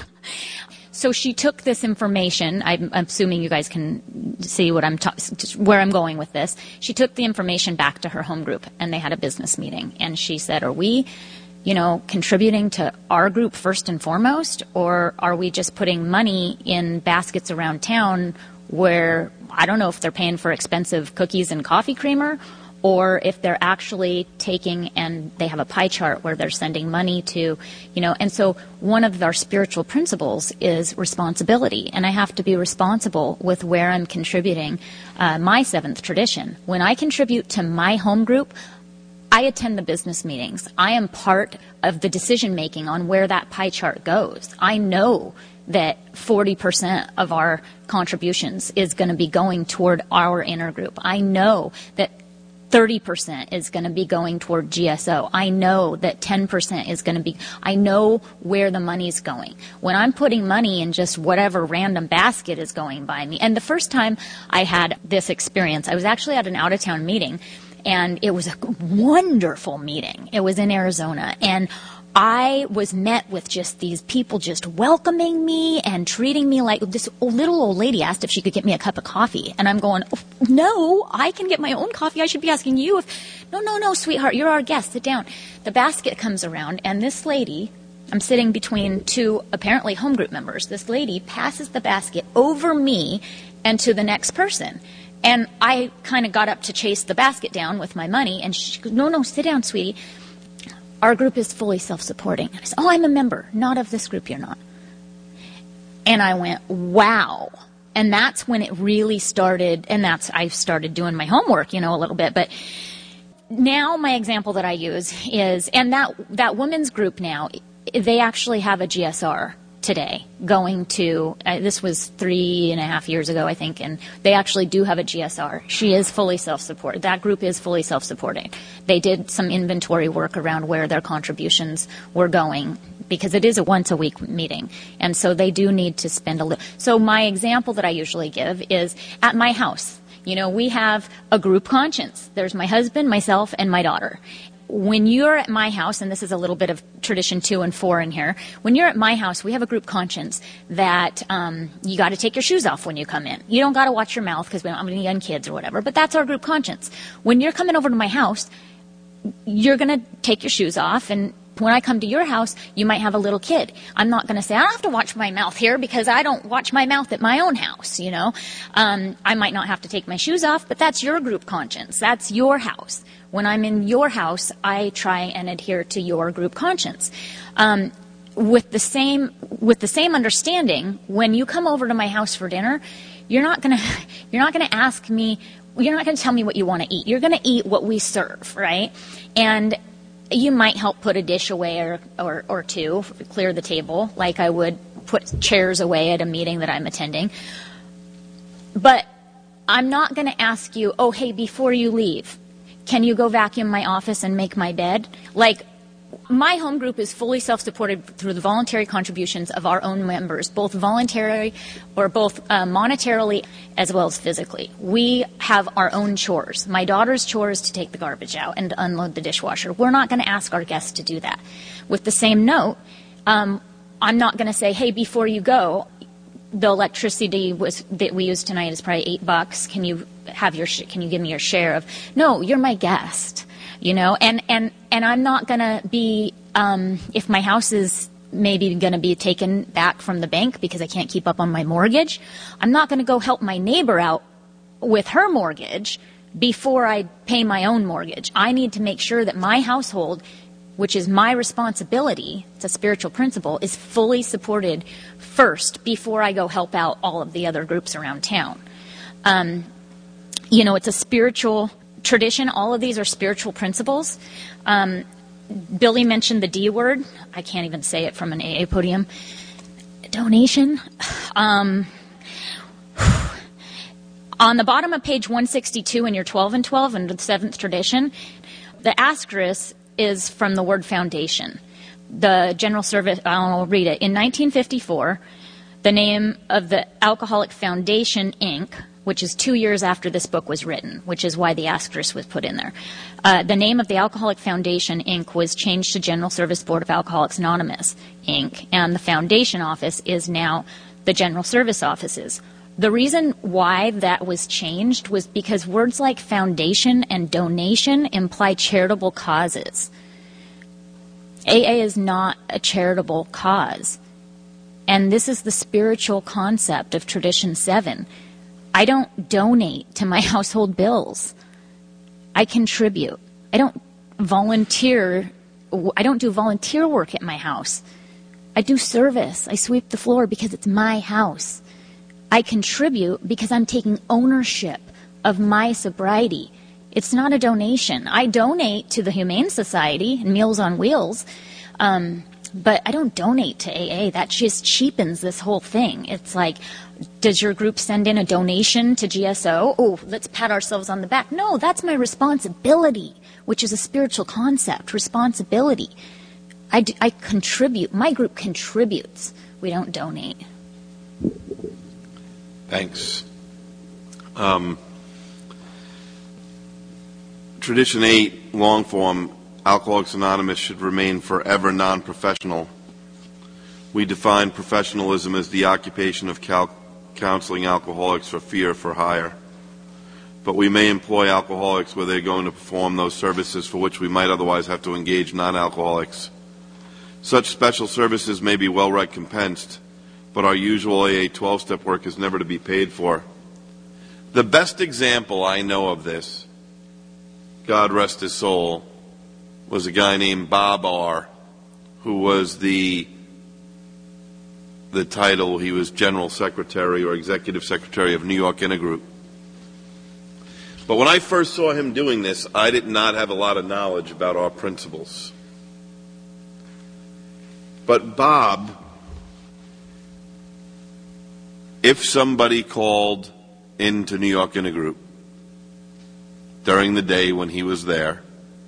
So she took this information. I'm, I'm assuming you guys can see what I'm ta- where I'm going with this. She took the information back to her home group, and they had a business meeting. And she said, are we, you know, contributing to our group first and foremost, or are we just putting money in baskets around town where I don't know if they're paying for expensive cookies and coffee creamer, or if they're actually taking and they have a pie chart where they're sending money to, you know. And so one of our spiritual principles is responsibility, and I have to be responsible with where I'm contributing uh, my seventh tradition. When I contribute to my home group, I attend the business meetings. I am part of the decision making on where that pie chart goes. I know that forty percent of our contributions is going to be going toward our inner group. I know that thirty percent is going to be going toward G S O. I know that ten percent is going to be, I know where the money's going. When I'm putting money in just whatever random basket is going by me. And the first time I had this experience, I was actually at an out-of-town meeting, and it was a wonderful meeting. It was in Arizona, and I was met with just these people just welcoming me and treating me like this little old lady asked if she could get me a cup of coffee. And I'm going, oh, no, I can get my own coffee. I should be asking you if, no, no, no, sweetheart, you're our guest. Sit down. The basket comes around, and this lady, I'm sitting between two apparently home group members. This lady passes the basket over me and to the next person. And I kind of got up to chase the basket down with my money, and she goes, no, no, sit down, sweetie. Our group is fully self-supporting. And I said, oh, I'm a member. Not of this group, you're not. And I went, wow. And that's when it really started, and that's, I started doing my homework, you know, a little bit. But now my example that I use is, and that, that women's group now, they actually have a G S R today going to, uh, this was three and a half years ago, I think, and they actually do have a G S R. She is fully self-supported. That group is fully self-supporting. They did some inventory work around where their contributions were going, because it is a once-a-week meeting, and so they do need to spend a little. So my example that I usually give is at my house. You know, we have a group conscience. There's my husband, myself, and my daughter. When you're at my house, and this is a little bit of tradition two and four in here, when you're at my house, we have a group conscience that um, you got to take your shoes off when you come in. You don't got to watch your mouth because we don't have any young kids or whatever, but that's our group conscience. When you're coming over to my house, you're going to take your shoes off, and when I come to your house, you might have a little kid. I'm not going to say, I don't have to watch my mouth here because I don't watch my mouth at my own house, you know. Um, I might not have to take my shoes off, but that's your group conscience. That's your house. When I'm in your house, I try and adhere to your group conscience. Um, with the same with the same understanding, when you come over to my house for dinner, you're not gonna you're not gonna ask me. You're not gonna tell me what you want to eat. You're gonna eat what we serve, right? And you might help put a dish away or, or, or two, clear the table, like I would put chairs away at a meeting that I'm attending. But I'm not going to ask you, oh, hey, before you leave, can you go vacuum my office and make my bed? Like, my home group is fully self-supported through the voluntary contributions of our own members, both voluntary or both uh, monetarily as well as physically. We have our own chores. My daughter's chore is to take the garbage out and to unload the dishwasher. We're not going to ask our guests to do that. With the same note, um, I'm not going to say, hey, before you go, the electricity was that we use tonight is probably eight bucks. Can you have your sh- can you give me your share of? No, you're my guest. You know, and, and, and I'm not going to be, um, if my house is maybe going to be taken back from the bank because I can't keep up on my mortgage, I'm not going to go help my neighbor out with her mortgage before I pay my own mortgage. I need to make sure that my household which is my responsibility, it's a spiritual principle, is fully supported first before I go help out all of the other groups around town. Um, you know, it's a spiritual tradition. All of these are spiritual principles. Um, Billy mentioned the D word. I can't even say it from an A A podium. Donation. Um, on the bottom of page one sixty-two in your twelve and twelve under the seventh tradition, the asterisk is from the word foundation. The general service, I'll read it. In nineteen fifty-four, the name of the Alcoholic Foundation, Incorporated, which is two years after this book was written, which is why the asterisk was put in there. Uh, the name of the Alcoholic Foundation, Incorporated was changed to General Service Board of Alcoholics Anonymous, Incorporated, and the foundation office is now the General Service offices. The reason why that was changed was because words like foundation and donation imply charitable causes. A A is not a charitable cause. And this is the spiritual concept of Tradition seven. I don't donate to my household bills. I contribute. I don't volunteer. I don't do volunteer work at my house. I do service. I sweep the floor because it's my house. I contribute because I'm taking ownership of my sobriety. It's not a donation. I donate to the Humane Society and Meals on Wheels, um, but I don't donate to A A. That just cheapens this whole thing. It's like, does your group send in a donation to G S O? Oh, let's pat ourselves on the back. No, that's my responsibility, which is a spiritual concept, responsibility. I, do, I contribute. My group contributes. We don't donate. Thanks. Um, Tradition eight, long form, Alcoholics Anonymous should remain forever non-professional. We define professionalism as the occupation of cal- counseling alcoholics for fee or for hire. But we may employ alcoholics where they're going to perform those services for which we might otherwise have to engage non-alcoholics. Such special services may be well recompensed, but our usual A A twelve-step work is never to be paid for. The best example I know of this, God rest his soul, was a guy named Bob R., who was the the title, he was General Secretary or Executive Secretary of New York Intergroup. But when I first saw him doing this, I did not have a lot of knowledge about our principles. But Bob, if somebody called into New York Intergroup during the day when he was there,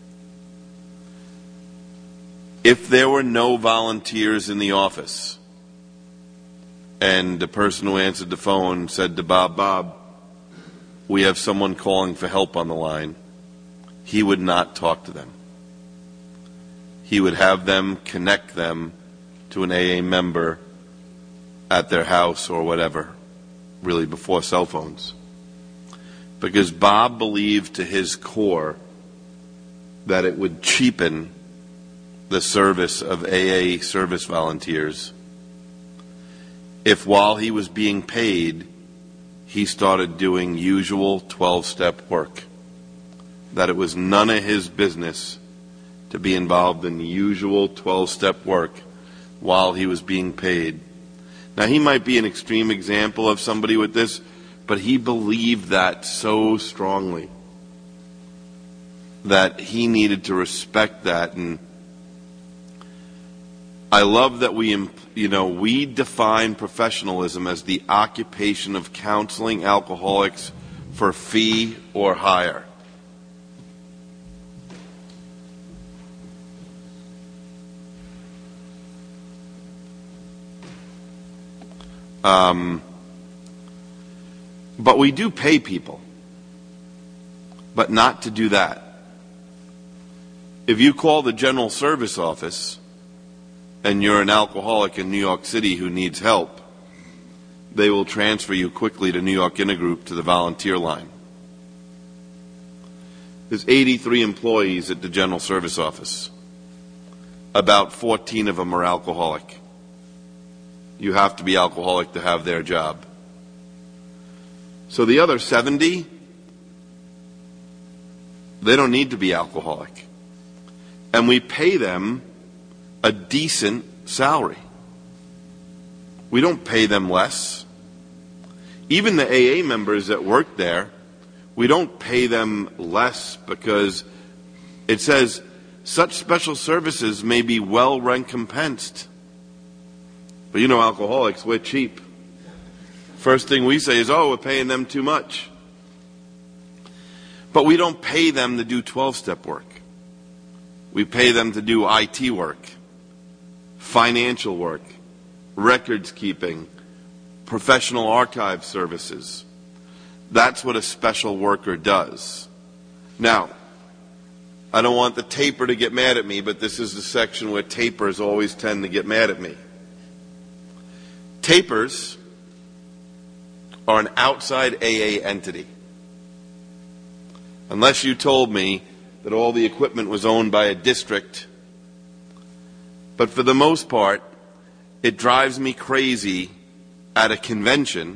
if there were no volunteers in the office, and the person who answered the phone said to Bob, Bob, we have someone calling for help on the line, he would not talk to them. He would have them connect them to an A A member at their house or whatever, really before cell phones. Because Bob believed to his core that it would cheapen the service of A A service volunteers if while he was being paid, he started doing usual twelve-step work. That it was none of his business to be involved in usual twelve-step work while he was being paid. Now, he might be an extreme example of somebody with this, but he believed that so strongly that he needed to respect that. And I love that we, you know, we define professionalism as the occupation of counseling alcoholics for fee or hire. Um, but we do pay people, but not to do that. If you call the General Service Office and you're an alcoholic in New York City who needs help, they will transfer you quickly to New York Intergroup to the volunteer line. There's eighty-three employees at the General Service Office. About fourteen of them are alcoholic. You have to be alcoholic to have their job. So the other seventy, they don't need to be alcoholic. and we pay them a decent salary. We don't pay them less. Even the A A members that work there, we don't pay them less because it says such special services may be well recompensed. But you know, alcoholics, we're cheap. First thing we say is, oh, we're paying them too much. But we don't pay them to do twelve-step work. We pay them to do I T work, financial work, records keeping, professional archive services. That's what a special worker does. Now, I don't want the taper to get mad at me, but this is the section where tapers always tend to get mad at me. Tapers are an outside A A entity. Unless you told me that all the equipment was owned by a district. But for the most part, it drives me crazy at a convention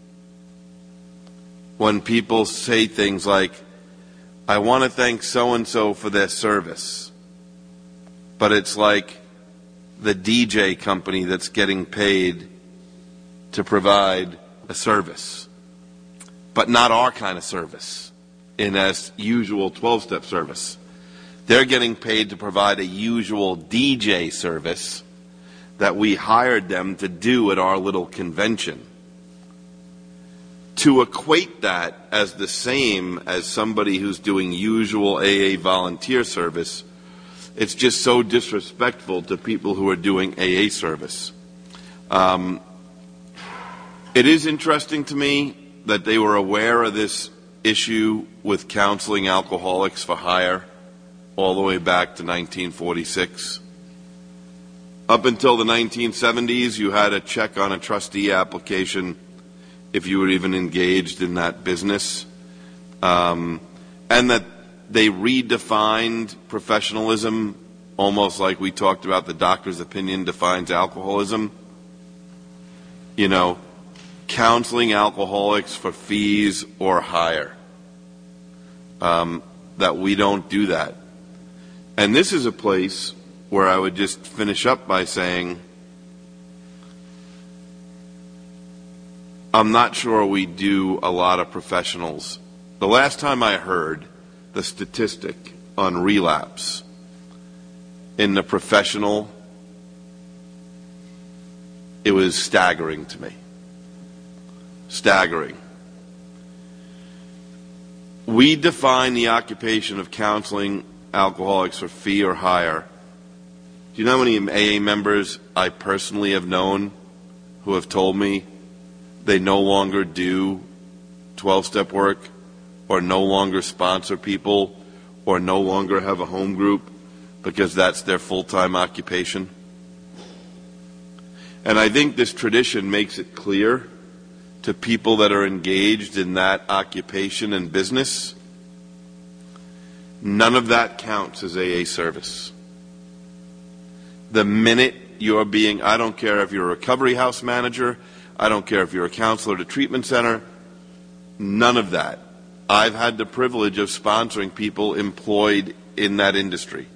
when people say things like, I want to thank so-and-so for their service. But it's like the D J company that's getting paid to provide a service, but not our kind of service in as usual twelve-step service. They're getting paid to provide a usual D J service that we hired them to do at our little convention. To equate that as the same as somebody who's doing usual A A volunteer service, it's just so disrespectful to people who are doing A A service. Um, it is interesting to me that they were aware of this issue with counseling alcoholics for hire all the way back to nineteen forty-six. Up until the nineteen seventies, you had to check on a trustee application if you were even engaged in that business, um, and that they redefined professionalism almost like we talked about the doctor's opinion defines alcoholism. You know, counseling alcoholics for fees or hire. Um, that we don't do that. And this is a place where I would just finish up by saying, I'm not sure we do a lot of professionals. The last time I heard the statistic on relapse in the professional, it was staggering to me. Staggering. We define the occupation of counseling alcoholics for fee or hire. Do you know how many A A members I personally have known who have told me they no longer do twelve-step work or no longer sponsor people or no longer have a home group because that's their full-time occupation? And I think this tradition makes it clear to people that are engaged in that occupation and business, none of that counts as A A service. The minute you're being, I don't care if you're a recovery house manager, I don't care if you're a counselor at a treatment center, none of that. I've had the privilege of sponsoring people employed in that industry.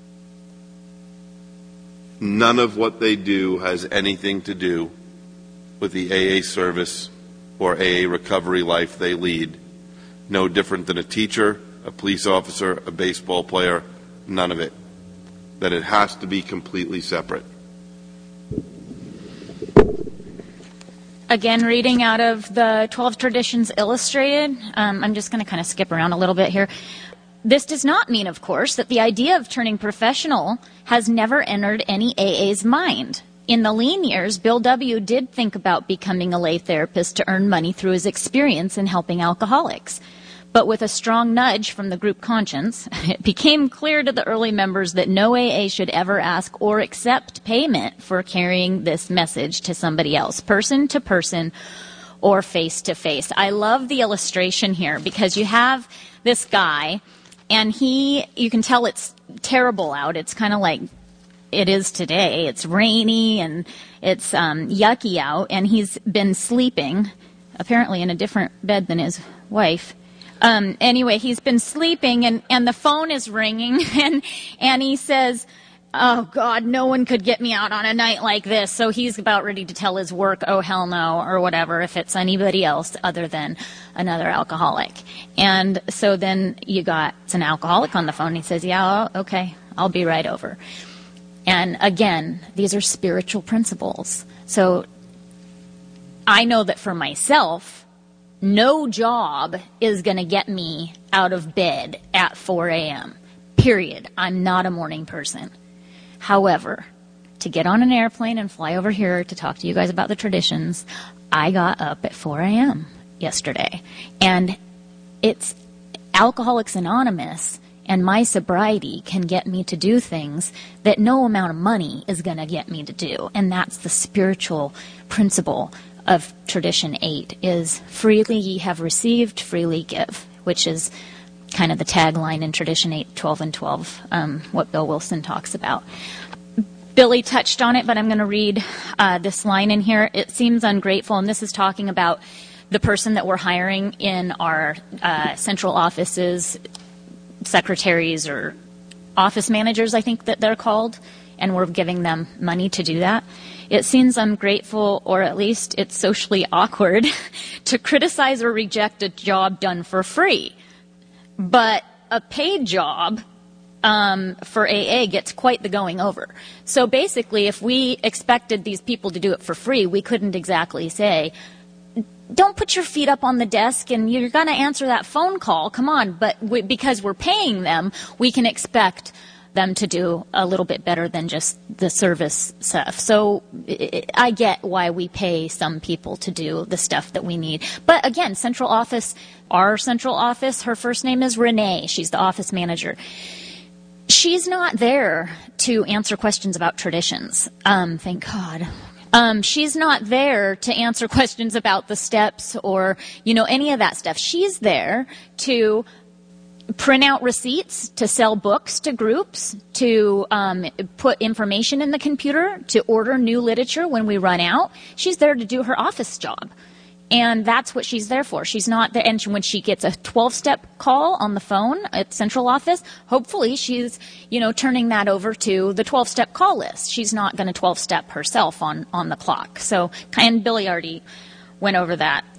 None of what they do has anything to do with the A A service or A A recovery life they lead. No different than a teacher, a police officer, a baseball player, none of it. That it has to be completely separate. Again, reading out of the twelve Traditions Illustrated, um, I'm just going to kind of skip around a little bit here. This does not mean, of course, that the idea of turning professional has never entered any A A's mind. In the lean years, Bill W. did think about becoming a lay therapist to earn money through his experience in helping alcoholics. But with a strong nudge from the group conscience, it became clear to the early members that no A A should ever ask or accept payment for carrying this message to somebody else, person to person or face to face. I love the illustration here because you have this guy, and he, you can tell it's terrible out. It's kind of like it is today. It's rainy and it's um, yucky out, and he's been sleeping, apparently in a different bed than his wife. Um, anyway, he's been sleeping, and, and the phone is ringing, and and he says, oh, God, no one could get me out on a night like this. So he's about ready to tell his work, oh, hell no, or whatever, if it's anybody else other than another alcoholic. And so then you got it's an alcoholic on the phone. He says, yeah, okay, I'll be right over. And again, these are spiritual principles. So I know that for myself, no job is going to get me out of bed at four a.m., period. I'm not a morning person. However, to get on an airplane and fly over here to talk to you guys about the traditions, I got up at four a.m. yesterday. And it's Alcoholics Anonymous and my sobriety can get me to do things that no amount of money is going to get me to do. And that's the spiritual principle of Tradition eight, is freely ye have received, freely give, which is kind of the tagline in Tradition eight, twelve and twelve, um, what Bill Wilson talks about. Billy touched on it, but I'm going to read uh, this line in here. It seems ungrateful, and this is talking about the person that we're hiring in our uh, central offices, secretaries or office managers, I think that they're called, and we're giving them money to do that. It seems ungrateful, or at least it's socially awkward, to criticize or reject a job done for free. But a paid job um, for A A gets quite the going over. So basically, if we expected these people to do it for free, we couldn't exactly say, don't put your feet up on the desk and you're going to answer that phone call. Come on. But we, because we're paying them, we can expect them to do a little bit better than just the service stuff. So I get why we pay some people to do the stuff that we need. But again, central office, our central office, her first name is Renee. She's the office manager. She's not there to answer questions about traditions. Um, thank God. Um, she's not there to answer questions about the steps or, you know, any of that stuff. She's there to print out receipts, to sell books to groups, to um, put information in the computer, to order new literature when we run out. She's there to do her office job. And that's what she's there for. She's not there. And when she gets a twelve-step call on the phone at central office, hopefully she's, you know, turning that over to the twelve-step call list. She's not going to twelve-step herself on, on the clock. So, and Billy already went over that